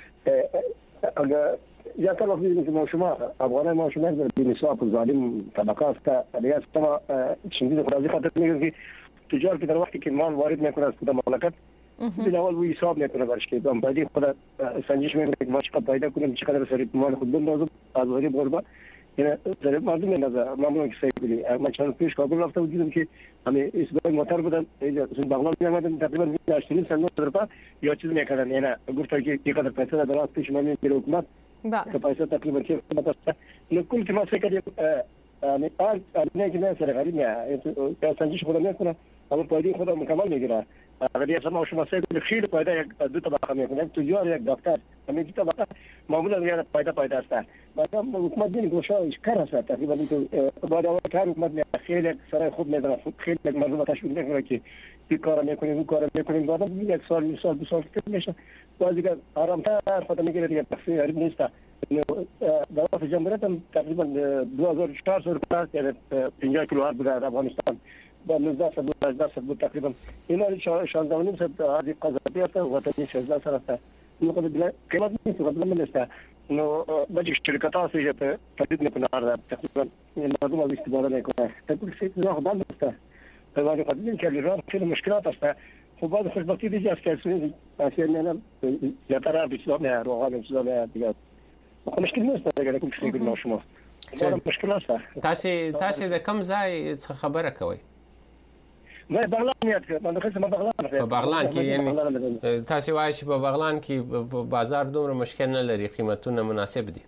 اگر یا تا وقتی که شما افغانان ما شما در نصاب ظالم طبقات تا ریاست ما چندین خدای خاطر میگه که تجار که در وقتی که مال وارد میکنه از کدام مملکت بالاول وی حساب میکنه برش که دام بعدی خود سنجش میکنه که ما چقدر پیدا کنیم چقدر سری مال خود بندازم از غریب غربا یعنی سری مردم نذار معمولا که سعی کنی ما چند پیش کابل رفته بودیم که همه اسبای موتور بودن از بغلان میامدن تقریبا عشرين سال نصرفا یا چیز میکردن یعنی گفت که چقدر پیسه در راست پیش میاد میره حکومت که پیسه تقریبا چه مثلا نکول که ما فکر کردیم یعنی آن نه که نه سر غریب نه یا سنجش خود میکنه اما پایدی خود مکمل میگیره. اگر یه سما شما سعی کنید خیلی پایدا یک دو طبقه میکنه تجار یک دکتر همین دو طبقه معمولا میاد پایدا پایدا است. بعدم حکومت دین گوشه کار است تقریبا تو بعد اول کار حکومت خیلی سرای خود میدونه خیلی مردم تشویق میکنه که این کارا میکنیم اون کارا میکنیم بعد یک سال یک سال دو سال میشه بعضی که آرامتر خود میگیره دیگه تفسیر غریب نیست. دولت جمهوریت هم تقریبا دو هزار و چهارصد روپیه یعنی پنجاه کیلووات بود در افغانستان با نوزده صد بود هجده صد بود تقریبا اینا شانزده و نیم صد هذه قضايا است وطنی شانزده صد است. اینو قد قیمت نیست قد نیست. اینو باید شرکت ها سیجه تولید میکنه تقریبا مردم از استفاده میکنه. تقریبا سیت راه بند است. ولی قد این که ایران خیلی مشکلات است. خب بعد خوشبختی دیگه است که اصلا نه زیادتر بیشتر نه روغان بیشتر نه دیگه مشکل نیست دیگه کوم شي ګناه شما دا مشکل است. تاسو تاسو د کوم ځای څخه خبره کوي؟ ما بغلان یاد ما دخلت ما بغلان په بغلان کې یعنی تاسو وایي چې په بغلان کې بازار دومره مشکل نه لري قیمتونه مناسب دي.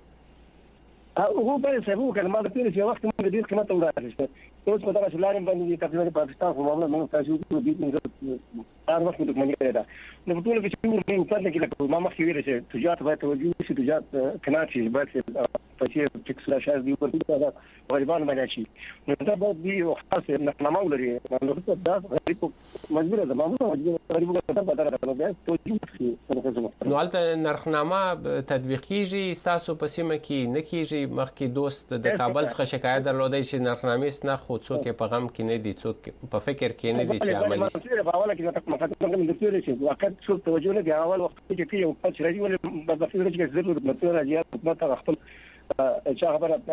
هو بل سبب كان ما في في وقت ما قدرت قيمته ولا عرفت اوس په دغه شلارم باندې تقریبا پاکستان خو معاملې موږ تاسو ته دې موږ هر وخت د منګره ده نو په ټول کې چې موږ په دې کې ما مخکې ویل چې تجارت باید توجه شي تجارت کناچي باید چې ټیکس لا شاز دی ورته غریبان باندې شي نو دا به یو خاص نقنامه ولري نو دا غریب مجبور ده معمولا غریب ته په دغه توګه توجه شي نو البته نرخنامه تطبیقیږي تاسو په سیمه کې نه کیږي مخکې دوست د کابل څخه شکایت درلودی چې نرخنامې نه خو څوک په غم کې نه دي څوک په فکر کې نه دي چې عملي شي. په اول کې دا مقدمه د تیر شي وخت څوک توجه نه دی اول وخت کې یو څه راځي ولې په دغه ورځ کې زړه د متر راځي په تا خپل چا خبره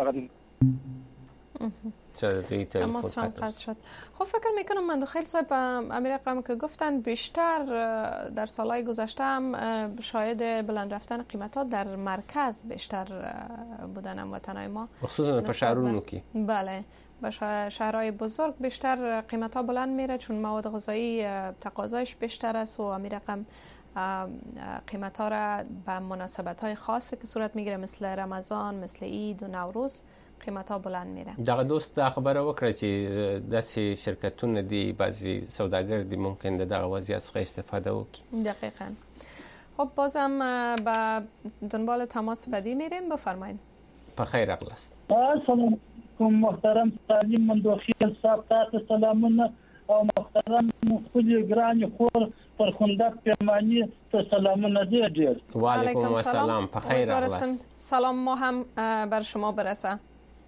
اما شان قطع شد. خب فکر میکنم مندوخیل صاحب امیر اقوام که گفتن بیشتر در سالهای گذشته هم شاهد بلند رفتن قیمتات در مرکز بیشتر بودن هموطنای ما خصوصا په شهرونو کې. بله به شهرهای بزرگ بیشتر قیمت‌ها بلند میره چون مواد غذایی تقاضایش بیشتر است و امیر اقوام قیمت‌ها را به مناسبت‌های خاصی که صورت میگیره مثل رمضان مثل عید و نوروز قیمت‌ها بلند میره. دغه دوست دا خبره وکړه چې داسې شرکتونه دي بعضی سوداګر دي ممکن دغه وضعیت څخه استفاده وکړي. دقیقاً. خب بازم به دنبال تماس بعدی میریم بفرمایید. بخیر راغلاست. سلام محترم سالم مندوخیل صاحب تاسو سلامونه او محترم مخفل ګران خور پر خندق پیمانی ته سلامونه ډیر ډیر. و علیکم السلام بخیر راغلاست. سلام ما هم بر شما برسه.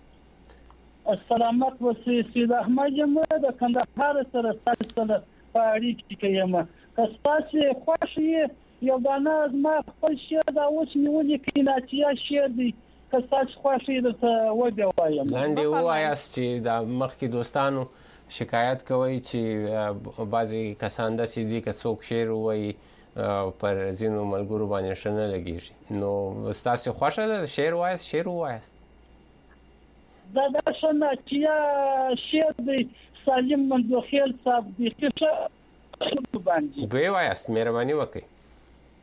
سلامت و سید احمد یم د کندهار سره سره پاړی کې یم که تاسو خوښ یو دانه از ما خپل شعر دا اوس نیولې کیناتیا شعر دی که تاسو خوښ درته ودی وایم لاندې وایاست چې د مخکې دوستانو شکایت کوي چې بعضی کسان داسې دي که څوک شعر وایي پر ځینو ملګرو باندې ښه نه لګېږي نو ستاسو خوښه ده شعر وایاست شعر ووایاست دا دا څنګه چې شعر دی سالم منځوخیل صاحب دی ښه باندې دوی وایاست مهرباني وکړئ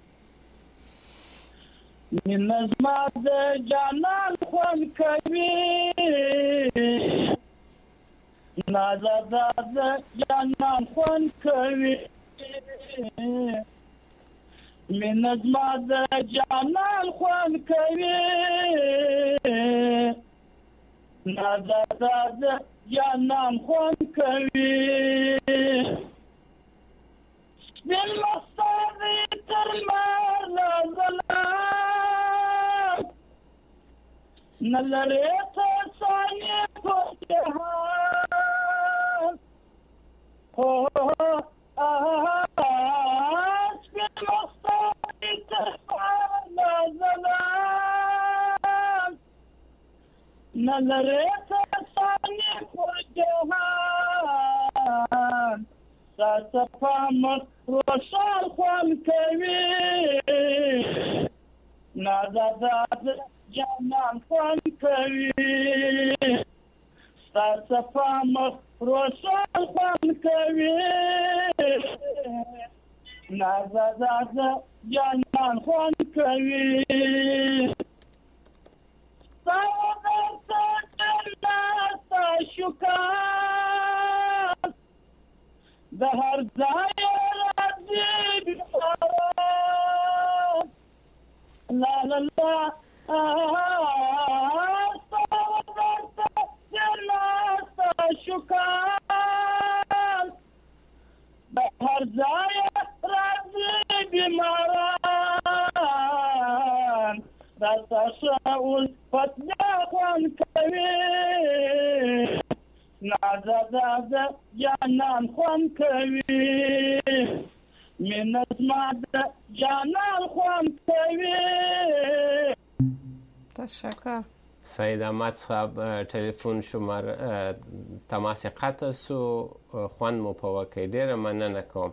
من زما د جانان خوند کوي نازاده د جانان خوند کوي من زما د جانان خوند کوي نازاده د جانان خوند کوي سپین مستازي تر مار زلام نلري ته ثاني په جهان هو آه سپین مستازي تر مار زلام نلري ته ثاني په جهان صفا مخ روشان خوان کوي نازاده جانان خوان کوي صفا مخ روشان خوان کوي نازاده جانان خوان کوي ساوته تناسا شکان د هر ځای راځي بخارات لا لا لا ساوته تناسا شکان د هر ځای راځي بیماران دا تشاؤل فتنه خوان کوي نازاده جانان خوان کوي من زما د جانان خوان کوي. تشکر. سید احمد صاحب ټلیفون شماره تماس قطع سو خوان مو په وکړ ډیره مننه کوم.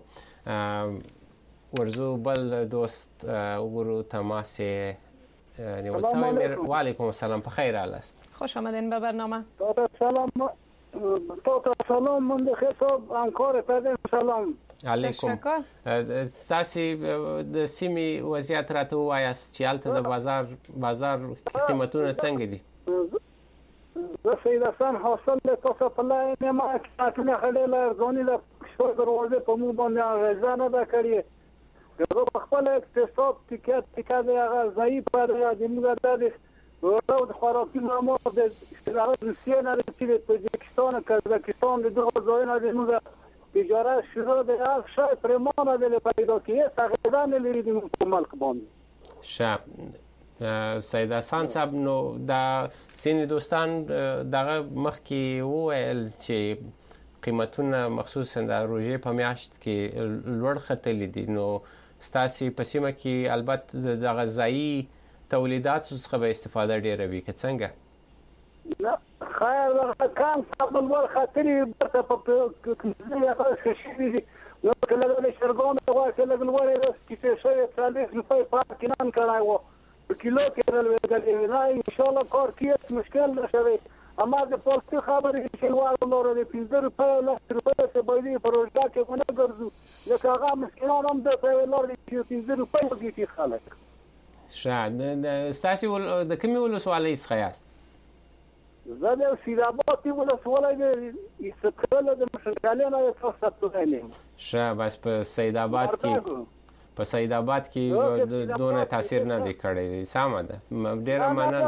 ورزو بل دوست ورو تماس نیول سوی. وعلیکم السلام، په خیر هست. خوش آمدین به برنامه. سلام تو سلام من د خطاب انکار پدیم سلام علیکم. تاسو د سیمې وضعیت راته وایاست چې هلته د بازار بازار قیمتونه څنګه دي؟ زه سید حسن حاصل له تاسو په لای نه ما کاتنه خلل ارزونی د شو دروازه په مو باندې اغیزه نه ده کړې. زه خپل اقتصاد ټیکټ ټیکټ هغه ضعیف پاره د موږ د ورو د خوراکي نامو د روسیې نه چې تاجکستان کازاکستان د دغه ځایونو د موږ تجارت شروع د هر شای پرمانه د پیدا کیه تقریبا لري د ملک باندې. شب سید حسن صاحب نو دا سین دوستان دغه مخکې وویل چې قیمتونه مخصوصا د روژې په میاشت کې لوړ ختلي دي، نو ستاسو په سیمه کې البته د غذایی تولیدات څخه به استفاده ډیره وي که څنګه؟ نه خیر کم قبل ور خاطري په په کې شي نو کله له شرګون او کله له ور کې شي څلور روپۍ پات کینان کړای وو په کیلو کې راوړل نه ان شاء الله کار کیت مشکل نشوي. اما د پولیس خبرې چې وایي نور د پنځه روپۍ او لس روپۍ څخه باندې پروژه کې ونه ګرځو لکه هغه مسکینان هم د نور د پنځه روپۍ کې خلک. شاید ستاسو د کومې ولسوالۍ څخه یاست؟ زه د سید آباد ولسوالۍ د استقلال د مشرکالۍ نه تاسو ته شه بس په سید آباد کې په سید آباد کې دونه تاثیر نه دی کړی. سمه ده، ډیره مننه.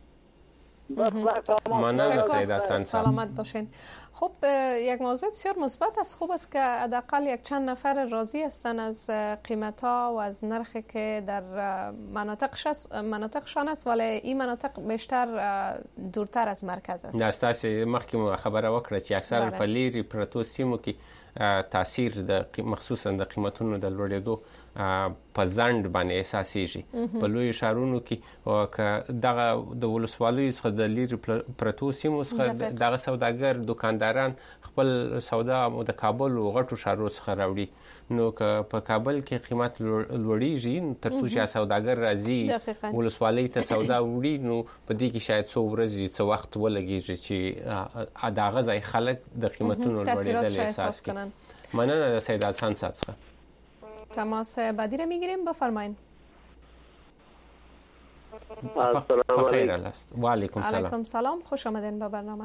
مننه سید حسن. سلامت باشین. خب یک موضوع بسیار مثبت است. خوب است که حداقل یک چند نفر راضی هستند از قیمت ها و از نرخی که در مناطقشان است، ولی این مناطق بیشتر دورتر از مرکز است. تاسو مخکې خبره وکړه چې اکثر په لیرې پرتو سیمو کې تاثیر د مخصوصا د قیمتونو د لوړېدو په ځند باندې احساسېږي په لوی ښارونو کې، او که دغه د ولسوالیو څخه د لیرې پرتو سیمو څخه دغه سوداګر دکانداران خپل سودا د کابل او غټو ښارونو څخه راوړي، نو که په کابل کې قیمت لوړېږي تر څو چې سوداګر راځي ولسوالۍ ته سودا وړي، نو په دې کې شاید څو ورځې څه وخت ولګېږي چې دغه ځای خلک د قیمتونو لوړېدل احساس کړي. مننه د سید حسن صاحب څخه. تماس بعدی را میگیریم، بفرمایید. السلام علیکم. و علیکم سلام. علیکم سلام، خوش آمدین به برنامه.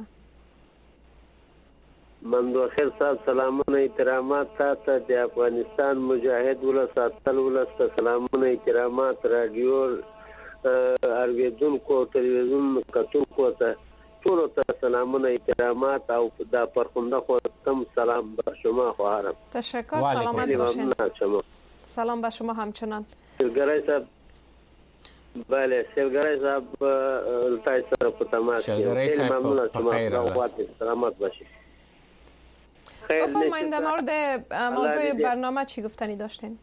مندو خیر صاحب سلامونه احترامات تاسو د افغانستان مجاهد ولس اتل ولس سلامونه احترامات رادیو ارویدونکو تلویزیون کتونکو ته ټول ته سلامونه احترامات او د پرخونده خو تم سلام بر شما خواهرم. تشکر، سلامت باشین. سلام به شما همچنان. شلگرای صاحب بله شلگرای صاحب التای سره په تماس شلگرای صاحب په خیر سلامت باشید. بفرمایید در مورد موضوع برنامه چی گفتنی داشتین؟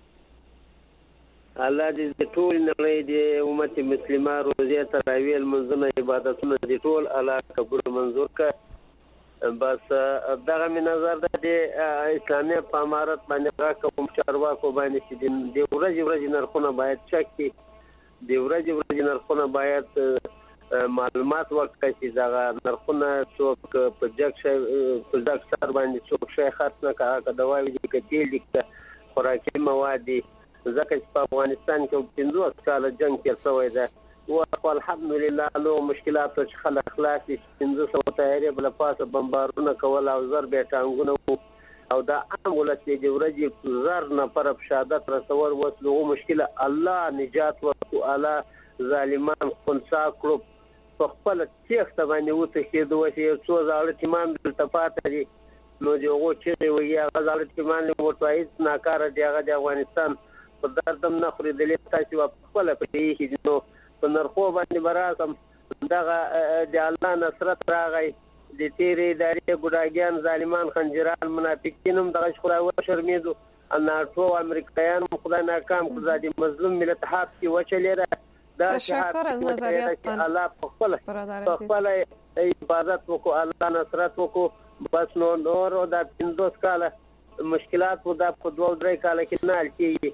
الله دې ټول نړۍ د امت مسلمه روزه تراویح منځونه عبادتونه دې ټول الله قبول منظور کړه. بس دغه می نظر ده د اسلامي امارت باندې راکوم چارواکو باندې چې د ورځې ورځې نرخونه باید چک کړي، د ورځې ورځې نرخونه باید معلومات ورکړي چې دغه نرخونه څوک په جګ شي په جګ سر باندې څوک شي خاص نه کاغه دواوی دي کتیل دي خوراکي مواد دي ځکه چې په افغانستان کې پنځوس کاله جنگ تیر شوی ده او الحمدلله له مشکلاتو چې خلک خلاص دي. پنځه سوه تیارې بل پاسه بمبارونه کول او زر به ټانګونه او دا عام ولس د ورځې زر نفر په شهادت رسول وسلو مشکله الله نجات ورکو الله ظالمان خنثا کړو په خپل تیښته باندې وتښتېدو چې یو څو زاړه تیمان دلته پاتې دي نو د هغو چغې وایي هغه زاړه تیمان ورته هېڅ ناکاره دی هغه د افغانستان په دردم نه خورېدلې تاسې خپله پرې ایښي دي نو په نرخو باندې به راسم دغه د الله نصرت راغی د تېرې ادارې ګوډاګیان ظالمان خنجران منافقین هم دغه خدای وشرمېدو ناټو امریکایان هم خدای ناکام کړو دا د مظلوم ملت حق کې وچلېده. تشکر از نظریاتتان الله په خپله عبادت وکړو الله نصرت وکړو بس نو نور دا پنځوس کاله مشکلات و دا په دوه درې کاله کې نه حل کېږي.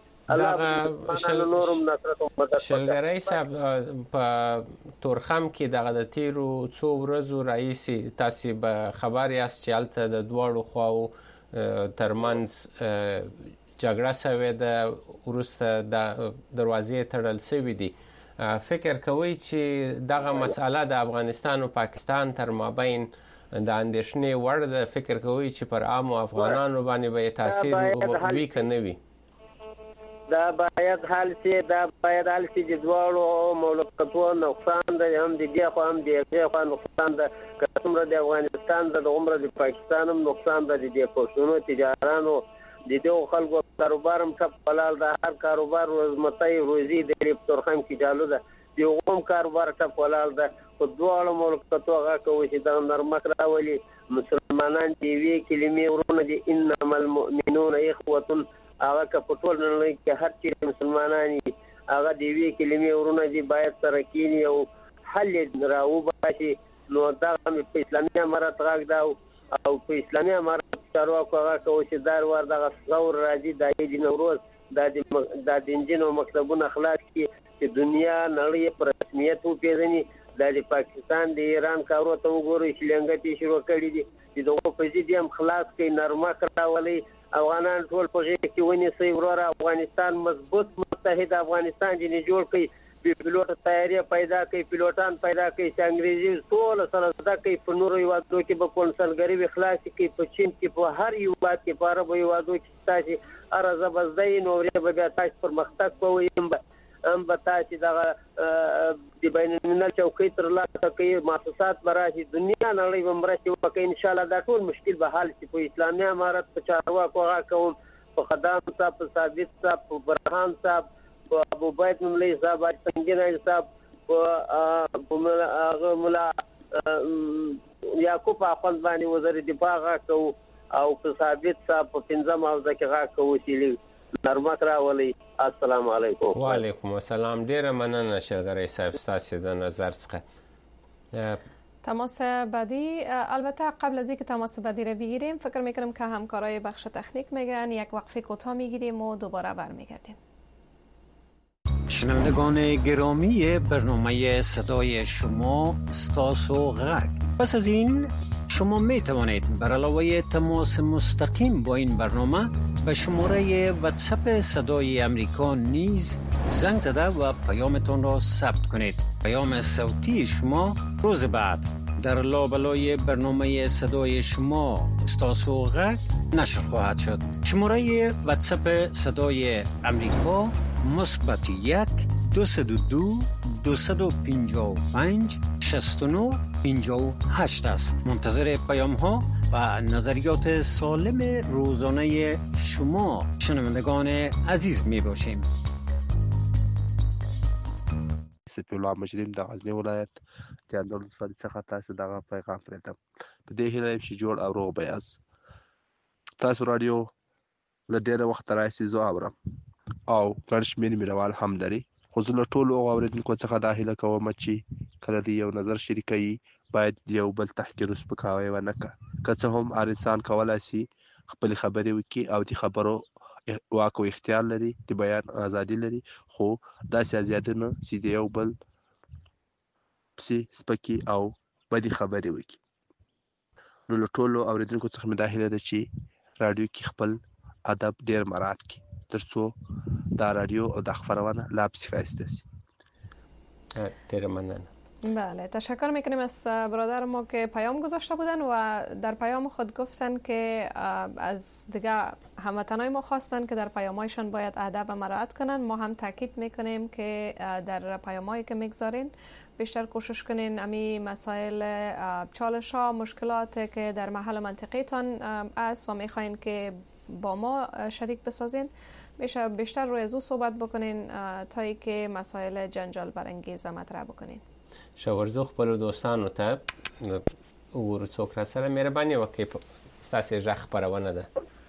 شلګرای صاحب په تورخم کې دغه د تیرو څو ورځو راهیسې تاسې به خبر یاست چې هلته د دواړو خواو ترمنځ جګړه شوې ده وروسته د دروازې تړل شوي دي. فکر کوئ چې دغه مسئله د افغانستان او پاکستان تر مابین د اندېښنې وړ ده؟ فکر کوئ چې پر عامو افغانانو باندې به یې تاثیر وي که نه وي؟ دا باید حل شي دا باید حل شي د دواړو مملکتونو نقصان ده هم د دې خوا هم د هغې خوا نقصان ده که څومره د افغانستان ده د عمره د پاکستان هم نقصان ده د دې پښتنو تجارانو د دغو خلکو کاروبار هم ټپ ولاړ ده هر کاروبار روزمتی روزي د تورخم کې جالو ده د هغو هم کاروبار ټپ ولاړ ده په دواړو مملکتو هغه کوي چې دا نرمک راولي مسلمانان د یوې کلمې ورونه دي انما المؤمنون اخوة هغه که په ټول نړۍ کې هر چیرې مسلمانان دي هغه د یوې کلمې ورونه دي باید سره کیني او حل یې راوباسي. نو دغه مې په اسلامي امارت غږ ده او په اسلامي امارت چارواکو هغه کوي چې دا وار دغه ثور راځي د عید نوروز دا د نجونو مکتبونه خلاص کړي چې دنیا نړۍ په رسمیت وپېژني. دا د پاکستان د ایران کارو ته وګورئ چې لنګت یې شروع کړي دي چې دغو په ضد یې هم خلاص کړي نرمک راولئ افغانان ټول په غېږ کې ونیسئ وروره افغانستان مضبوط متحد افغانستان ځینې جوړ کړئ بې پیلوټه طیارې پیدا کړئ پیلوټان پیدا کړئ چې انګریزي ټول سره زده کړئ په نورو هېوادو کې به کونسلګري وي خلاصې کړئ په چین کې په هر هېواد کې په عربو هېوادو کې تاسې هره ژبه زده یې نو وروسته به بیا تاسې پرمختګ کوئ هم به تاسې دغه د بین الملل چوکۍ ترلاسه کوي مؤسسات به راشي دنیا نړۍ به مرستې وکړي انشاءالله دا ټول مشکل به حل شي. په اسلامي امارت په چارواکو هغه کوم په خدام صاحب په ثابت صاحب په برهان صاحب په ابوبید مملي صاحب سنگین صاحب په هغه ملا یعقوب اخوند باندې وزیر دفاع هغه کوو او په ثابت صاحب په پنځم حوزه کې هغه کوو چې نرمک راولي. السلام علیکم. وعلیکم السلام. ډیره مننه شلګرای صاحب ستاسو د نظر څخه. تماس بعدی البته قبل از اینکه تماس بعدی رو بگیریم فکر میکنم که همکارای بخش تکنیک میگن یک وقفه کوتاه میگیریم و دوباره برمیگردیم. شنوندگان گرامی برنامه صدای شما ستاسو غږ. پس از این شما می توانید بر علاوه تماس مستقیم با این برنامه به شماره واتساپ صدای امریکا نیز زنگ زده و پیامتون را ثبت کنید. پیام صوتی شما روز بعد در لابلای برنامه صدای شما استاسو غک نشر خواهد شد. شماره واتساپ صدای امریکا مثبت یک دویست و دو دویست و پنجاه و پنج شصت و نه پنجاه و هشت است. منتظر پیام ها و نظریات سالم روزانه شما شنوندگان عزیز می باشیم. سپی الله مجرم د غزنی ولایت د اندول ولسوالۍ څخه تاسو دغه پیغام پرېږدم. په دې هیله یم چې جوړ او روغ به یاست. تاسو راډیو له ډېره وخته راهیسې زه اورم او ګڼ شمېر مینوال هم لري، خو زه له ټولو اورېدونکو څخه دا هیله کوم چې کله دې یو نظر شریکوي باید یو بل تحقیر و سپکاوی ونه کړه. که څه هم هر انسان کولی شي خپلې خبرې وکړي او د خبرو واک او اختیار لري، د بیان ازادي لري، خو داسې ازادي نه چې د یو بل پسې سپکې او بدې خبرې وکړي. نو له ټولو اورېدونکو څخه مې دا هیله ده چې راډیو کې خپل ادب ډېر مراعات کړي تر څو دا راډیو او دا خبرونه لا پسې ښایسته شي. ډېره مننه. بله، تشکر میکنیم از برادر ما که پیام گذاشته بودن و در پیام خود گفتن که از دیگه هموطنای ما خواستن که در پیامایشان باید ادب و مراعات کنن. ما هم تاکید میکنیم که در پیامایی که میگذارین بیشتر کوشش کنین امی مسائل چالش ها، مشکلات که در محل منطقیتان است و میخواین که با ما شریک بسازین، بیشتر بیشتر روی از او صحبت بکنین تا ای که مسائل جنجال برانگیز مطرح بکنین. شاورزو خپل دوستانو ته ور څوک را سره مهرباني وکړئ ستاسو ژغ خپرونه ده.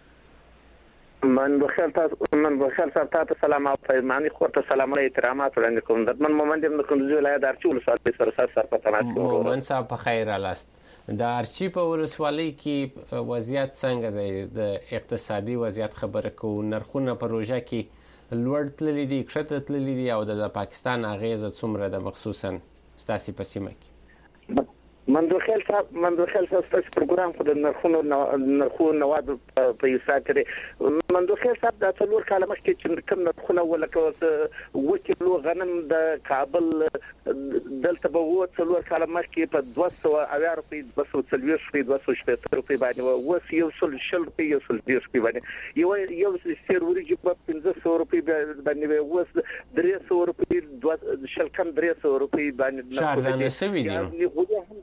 من بخیر تاسو من بخیر تاسو سلام او پیمانی خو ته سلام او احترامات وړاندې کوم. د من مومند د کندوز ولایت د ارچي ولسوالۍ سره سره سره په تماس کې مومند صاحب په خیر راست. د ارچي په ولسوالۍ کې وضعیت څنګه دی؟ د اقتصادي وضعیت خبره کو، نرخونه په روژه کې لوړ تللی دي، کښته تللی دي او د پاکستان اغیزه څومره ده مخصوصا ستاسو په سیمه کې؟ منځخیل صاحب منځخیل صاحب ستاسو پروګرام خو د نرخونو نرخونو نواد په یوسا کې منځخیل صاحب د څلور کاله مخکې چې کوم نرخونه ولکه و کیلو غنم د کابل دلته به و څلور کاله مخکې په دوه سوه اویا روپۍ دوه سوه څلوېښت روپۍ دوه سوه شپېته روپۍ باندې و، اوس یو سل شل روپۍ یو سل دېرش روپۍ باندې یو یو سیر وریجې په پنځه سوه روپۍ باندې اوس درې سوه روپۍ شل کم درې سوه روپۍ باندې ښه ارزانه شوي دي.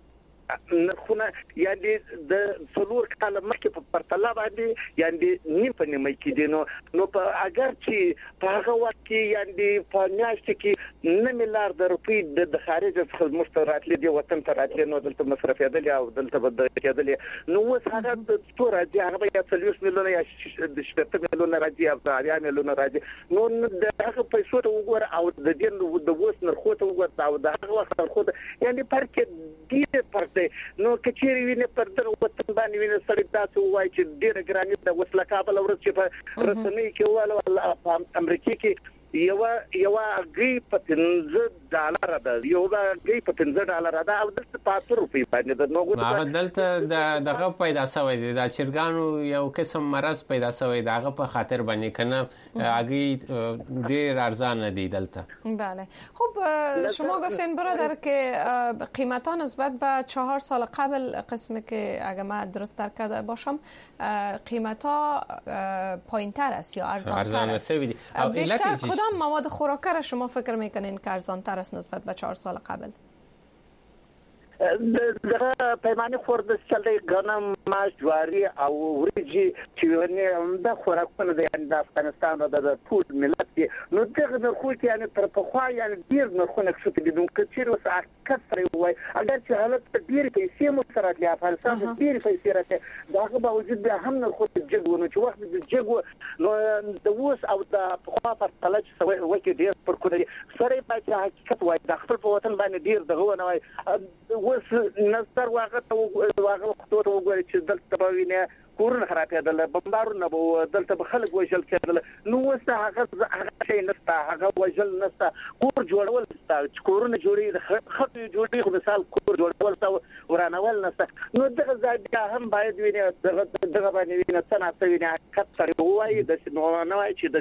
نرخونه یعنی د څلور کاله مخکې په پرتله باندې یعنی نیم په نیمه کې دي. نو نو په اگر چې په هغه وخت کې یعنی په میاشت کې نه میلیارډ د روپۍ د خارج څخه مستراتلې دی وطن ته راتلې، نو دلته مصرفېدل او دلته بد کېدل. نو اوس هغه د ستور راځي هغه یا څلوېښت میلیونه یا شپږ میلیونه راځي او اویا میلیونه راځي. نو د هغه پیسو ته وګوره او د دې د اوس نرخو ته وګوره او د هغه وخت نرخو یعنی فرق ډېر فرق. نو کچېری ویني پر دغه وطن باندې ویني سړی تاسو وایي چې ډېر ګراني د وسله کابل ورځ چې په رسنۍ کې واله په امریکا کې یو یو غي په پنځه ډالر ده، یو غي په پنځه ډالر ده او د پاتې روپی باندې د نوګو هغه دلته دغه پیدا شوی دی د چرګانو یو قسم مرض پیدا شوی دی هغه په خاطر باندې کنه هغه ډیر ارزانه دی دلته. بله خب شما گفتین برادر که قیمت ها نسبت به چهار سال قبل قسمی که اگه من درست درک کرده باشم قیمت ها پایین تر است یا ارزان تر است؟ بیشتر کدام مواد خوراکه را شما فکر میکنین که ارزان تر است نسبت به چهار سال قبل؟ دغه پیمانه خورده چلای غنم، ماش، جواری او وریجې چې ونه د خوراکونو د افغانستان د ټول ملت نو دغه نرخونه یعنی تر پخوا یعنی ډیر نرخونه څه دي نو کچیر وس اکثر وای اگر چې حالت ډیر پیسې مو سره د افغانستان ډیر پیسې راته دغه باوجود به هم نرخونه جګونه چې وخت د جګو نو د وس او د پخوا په تلج سوي وکي ډیر پر کوي سره په حقیقت وای د خپل په وطن باندې ډیر دغه نه وای وس نظر واغه ته واغه خطوط وګوري چې دلته به ویني کورونه خرابېدل، بمبارونه به دلته به خلک وژل کېدل. نو اوس هغه هغه شی نشته، هغه وژل نشته، کور جوړول نشته، کورونه جوړي خطي جوړي خو مثال کور جوړول ته ورانول نشته. نو دغه ځای بیا هم باید ویني دغه دغه باندې ویني څنګه ویني کتر وایي د نو نه وایي چې د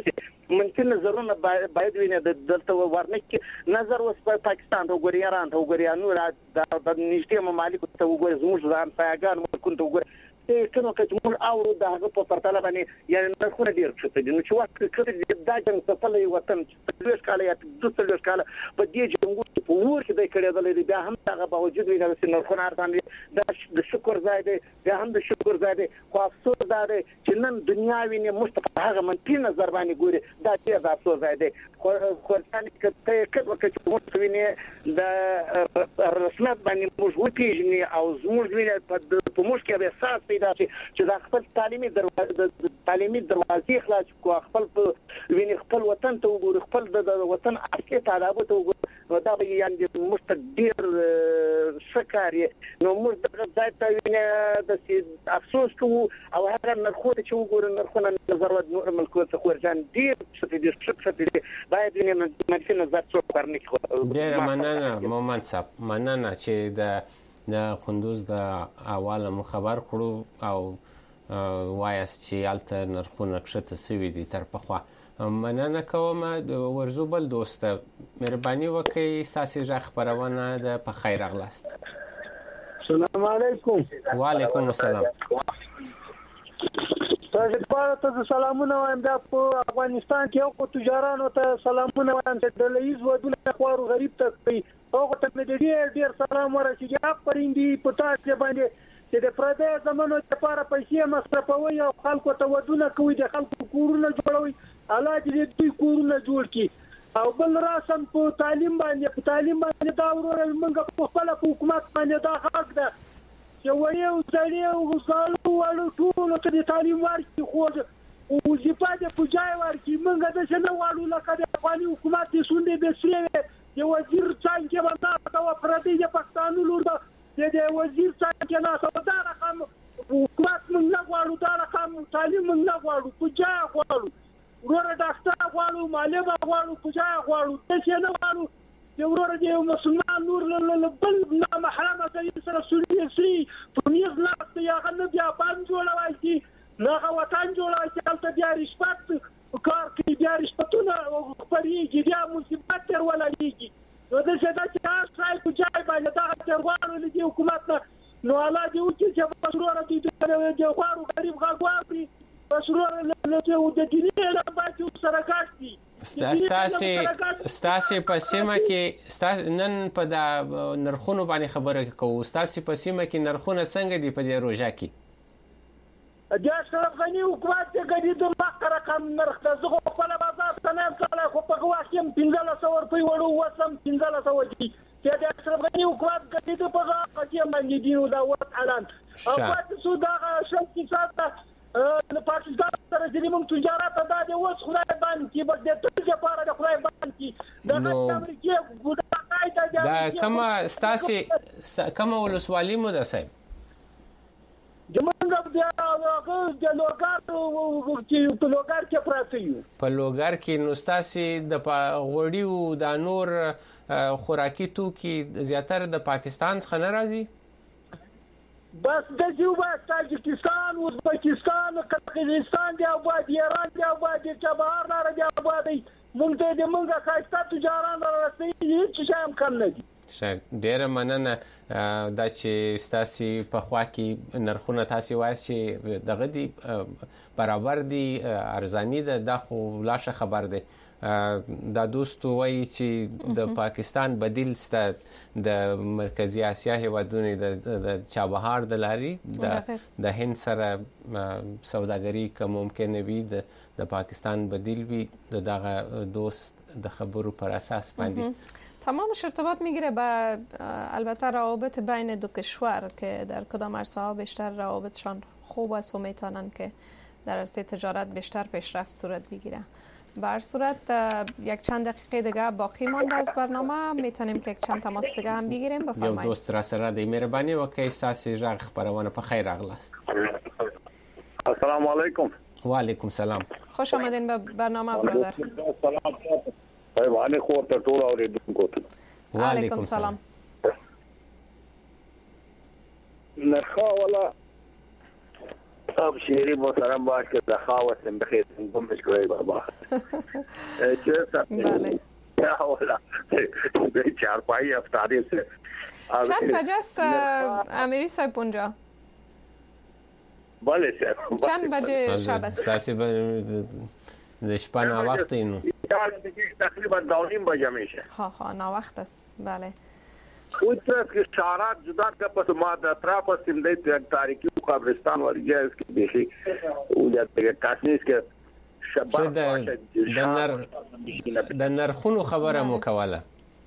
منفي نظرونه باید ویني دلته ورنه کې نظر اوس په پاکستان ته وګوري، ایران ته وګوري، نو د نږدې ممالک ته وګوري، زموږ ځان پیاګان ملکونه ته وګوري کنو که موږ اورو د هغه په پرتله باندې یعنی نرخونه ډیر کښته دي. نو چې وخت کې دا جنګ په خپل وطن څلوېښت کاله یا دوه څلوېښت کاله په دې جنګونو په اور کې دی کړېدلی دی، بیا هم هغه باوجود وي چې نرخونه ارزان دي. دا د شکر ځای دی، بیا هم د شکر ځای دی. خو افسوس دا دی چې نن دنیا ویني موږ په هغه منفي نظر باندې ګوري، دا ډېر د افسوس ځای دی. خو خورځانې که ته یې کټ وکړه چې موږ ویني د رسمیت باندې موږ وپېژني او زموږ ویني په موږ کې به احساس پیدا شي چې دا خپل تعلیمي دروازې تعلیمي دروازې خلاص کړو، خپل ویني خپل وطن ته وګورو، خپل د وطن اصلي طالبانو ته وګورو، نو دا به یعنې موږ ته ډېر ښه کار یې. نو موږ دغه ځای ته ویني داسې افسوس کوو او هغه نرخونه چې وګورو نرخونه نظر نور ملکونو څخه خورجان ډېر ښه دي، ښه ښه دي. باید ویني منفي نظر څوک ورنه کړي. ډېره مننه مومند صاحب، مننه چې د د کندوز د اواله مو خبر کړو او وایاست چې هلته نرخونه کښته سوي دي تر پخوا. مننه کوم. ورزو بل دوست مهرباني وکړئ ستاسې غږ خپرونه ده، په خیر راغلاست. السلام علیکم. وعلیکم السلام. تاسو ته د سلامونه وایم. دا په افغانستان کې یو تجارانو ته سلامونه وایم چې د لایز ودونه خوارو غریب ته کوي. هغه ته مې ډېر ډېر سلام ورسېږي. افرین دي په تاسو باندې چې د پردې زمانو لپاره پیسې مصرفوي او خلکو ته ودونه کوي، د خلکو کورونه جوړوي. الله دې دوی کورونه جوړ کړي. او بل راسم په تعلیم باندې په تعلیم باندې دا ورور موږ په خپل حکومت باندې دا حق ده چې وړي او ځړي او غالو والو ټول ته تعلیم ورکړي، خو وظیفه دې په ځای ورکړي. موږ د څه نه والو لکه د افغاني حکومت دې شونډې به سرې د وزیر څنګه باندې دا پردي د پښتون لور ده د وزیر څنګه نه دا رقم حکومت موږ نه غواړو، دا رقم تعلیم موږ نه غواړو، په ځای غواړو. ورور ډاکټر غواړو، معلم غواړو، په ځای غواړو. څه نه غواړو چې ورور دې مسلمان نور بل نه محرم کوي سره سوري سي په نیز لاس یا غنه بیا باندې جوړوي چې نه وطن جوړوي چې تل بیا رښتیا کار کوي، بیا رښتونه خبرېږي، بیا مصیبت تر ولایږي. نو د څه دا چې هر ځای په ځای باندې دا تر غواړو د حکومت نه نو الله دې وکړي چې بشرور دې د غواړو غریب غواړي بشرور له د دیني علم باندې سره کاټي. ستاسې ستاسې په سیمه کې نن په د نرخونو باندې خبره کوو. ستاسې په سیمه کې نرخونه څنګه دي په دې روژه کې؟ د اشرف غني حکومت چې غني د مخ رقم نرخ ته زه خپل بازار ته نه کړم، خو په وخت کې پنځه سوه روپۍ وړو وسم پنځه سوه دي چې د اشرف غني حکومت غني د په هغه کې باندې دي نو دا وخت اعلان او پاتې شو دا شل فیصد د پاکستان سره چې موږ تجارت دا د وس خدای باندې کې بس د ټول لپاره د خدای باندې کې د امریکا ګوډه دا کومه ستاسې کومه ولسوالي مو ده صاحب؟ زمونږ د لوګر په لوګر کې پراته یو. په لوګر کې نو ستاسې د غوړیو د نور خوراکي توکي زیاتره د پاکستان څخه نه راځي؟ بس د جوبا تاجکستان، ازبکستان، قزاقستان دی آباد، ایران دی آباد، چابهار لاره دی آباد. موږ ته د موږ ښایسته تجاران راسي هیڅ شی هم کم نه دي. ډیره مننه دا چې ستاسې په خوا کې نرخونه تاسې وایاست چې دغه دي برابر دي ارزاني ده، دا خو لا ښه خبر دی. دا دوست وایي چې د پاکستان بدیل سته د مرکزي اسیا هیوادونو د چابهار د لارې د هند سره سوداګري که ممکنه وي د پاکستان بدیل وي د دغه دوست د خبرو پر اساس باندې تمامش ارتباط میگیره به البته روابط بین دو کشور که در کدام عرصه ها بیشتر روابطشان خوب است و میتونن که در عرصه تجارت بیشتر پیشرفت صورت بگیره. به هر صورت یک چند دقیقه دیگه باقی مانده از برنامه، میتونیم که یک چند تماس دیگه هم بگیریم. بفرمایید. یو دوست را سره دی مهربانی وکړئ ستاسې غږ خپرونه په خیر راغلاست. السلام علیکم. و علیکم سلام. خوش آمدین به برنامه برادر. سلام ایوانه خور ته ټول اوریدونکو ته. و علیکم سلام. نرخه ولا اب شیری محترم باش که دخاوت بخیر گمش کوي بابا چه بله حوالا به چهار پای افتاده سه چند بجه است امیری صاحب اونجا؟ بله صاحب چند بجه شب است؟ ساسی به شپه ناوقت اینو تقریبا دو بجه میشه. ها ها ناوقت است بله. خود است که شهرات جدا که پس ما در اطراف هستیم در تاریکی و قبرستان ولی جای است که بیشی اونجا دیگه کس نیست که شباب د نرخونو خبره مو کوله.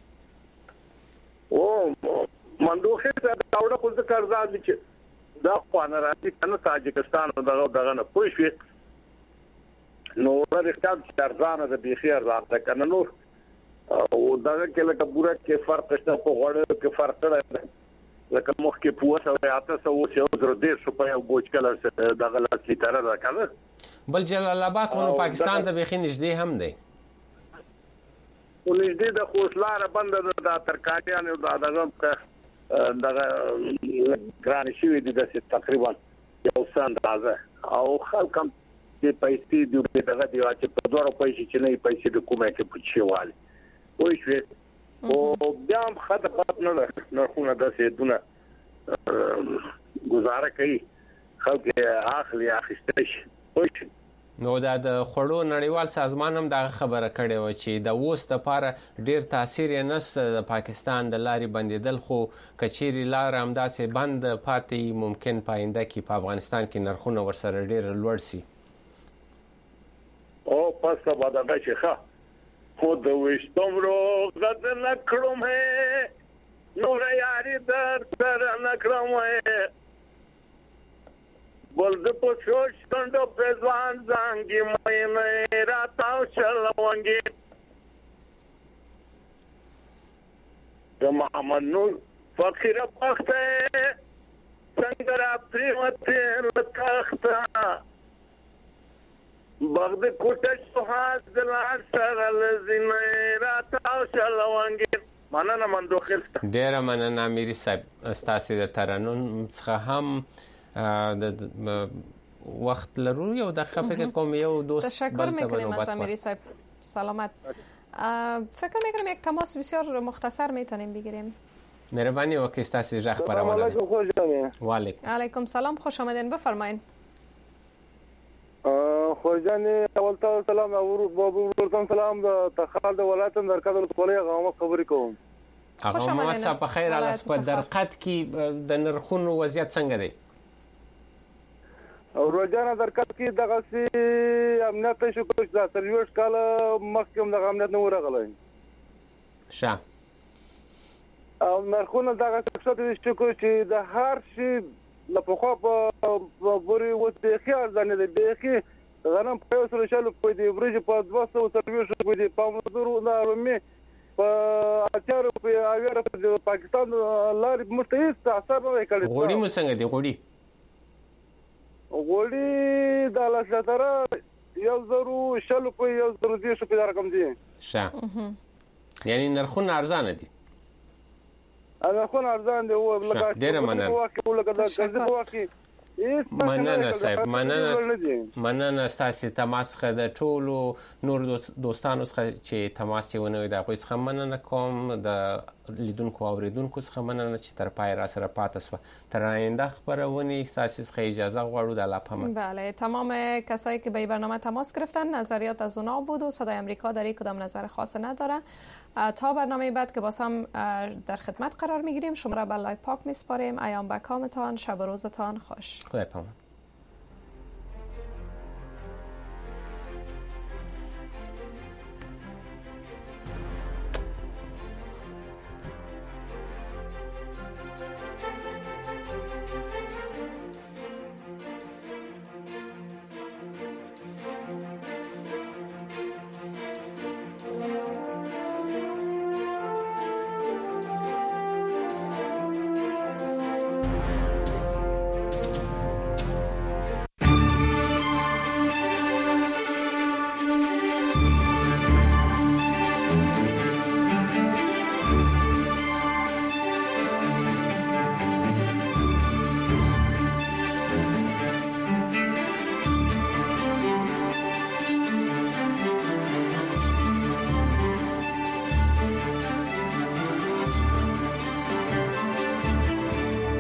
او من دوخه دا وړه خو ذکر ځان چې دا خوانه راځي کنه تاجکستان دغه دغه نه پوه شي نو ورته چې ارزانه د بیخي ارزان ده کنه نو او دغه کې لکه پورا کې فرق شته په غوړو کې فرق کړی لکه مخ کې پوه سو اته سو چې زر دې شو په یو بوج کله دغه لاسي تر را کنه بل جلال آباد خو پاکستان ته بیخي نږدې هم دی. ولې د خوشلاره بند د ترکاریان او د دغه دغه ګران شي د تقریبا یو سند راځه او خلک هم د پیسې د دغه دی چې په دوه پیسې چې نه پیسې د کومه کې پچیواله وای شي او بیا هم خدمات نه نه خونه د سیدونه گزاره کوي خلک اخلي اخیستش وای نو دا د خړو نړیوال سازمان هم دا خبره کړې و چې د اوس لپاره ډیر تاثیر یې نشته د پاکستان د لارې بندیدل خو کچيري لار هم داسې بند پاتې ممکن پاینده کې په افغانستان کې نرخونه ورسره ډیر لوړ سي. او پس به دا چې ښه خو د وشتم رو غد نکړم هه نو یاري در سره نکړم هه بول د پوښوش کندو پزوان زنګي مې نه راتاو چلوانګي د محمد نور فقیر پخته څنګه را پریمته لکخته بغد کوټه سوهاز دلار سره لزینه راتاو چلوانګي مننه من دوخل ډیر مننه امیری صاحب ستاسو د ترنم څخه هم د وقت لرو یو دقیقه فکر کوم یو دوست تشکر میکنیم از امیری صاحب سلامت. فکر میکنم یک تماس بسیار مختصر میتونیم بگیریم. مهربانی و که استاسی رخ پرمانه و علیکم سلام خوش آمدین بفرمایین. خوشجان اول تا سلام او ورته سلام د تخال د ولایت در کډل کولای غوامه خبرې کوم. خوش آمدین صاحب خیر الاس په درقد کې د نرخونو وضعیت څنګه دی؟ او روزانه درکټ کې دغه سي امنیت شو کوم د سلويش کال مخکوم د امنیت نو راغلی شه او نرخونه دغه څه شو کوم چې د هر شي لپاره په بوري وته خیال ځنه دی بيخي غنم په سره شلو په دې ورځ په دوه سوه سلويش په دې په مزدور نه رومي په اچار په اویر په پاکستان لارې مستحیل اثر نه کړی غوړي مو څنګه دی غوړي غوړي د لاسلاتره یو زرو شلو په یو زرو دې شو په رقم دي شه یعنی نرخونه ارزانه دي نرخونه ارزان دي او لکه ډیر مننه مننه صاحب مننه مننه ستاسو تماس خه د ټولو نور دوستانو څخه چې تماس یې ونه د کوم څخه مننه کوم د لیدونکو او اوریدونکو څخه مننه چې تر پای را سره پاتې سو تر آینده خبرونه ستاسو څخه اجازه غواړو د الله پامه. بله تمام کسایی که به این برنامه تماس گرفتن نظریات از اونا بود و صدای آمریکا در این کدام نظر خاص نداره. تا برنامه بعد که باز هم در خدمت قرار میگیریم شما را به الله پاک میسپاریم. ایام بکامتان شب و روزتان خوش. خدا پامت.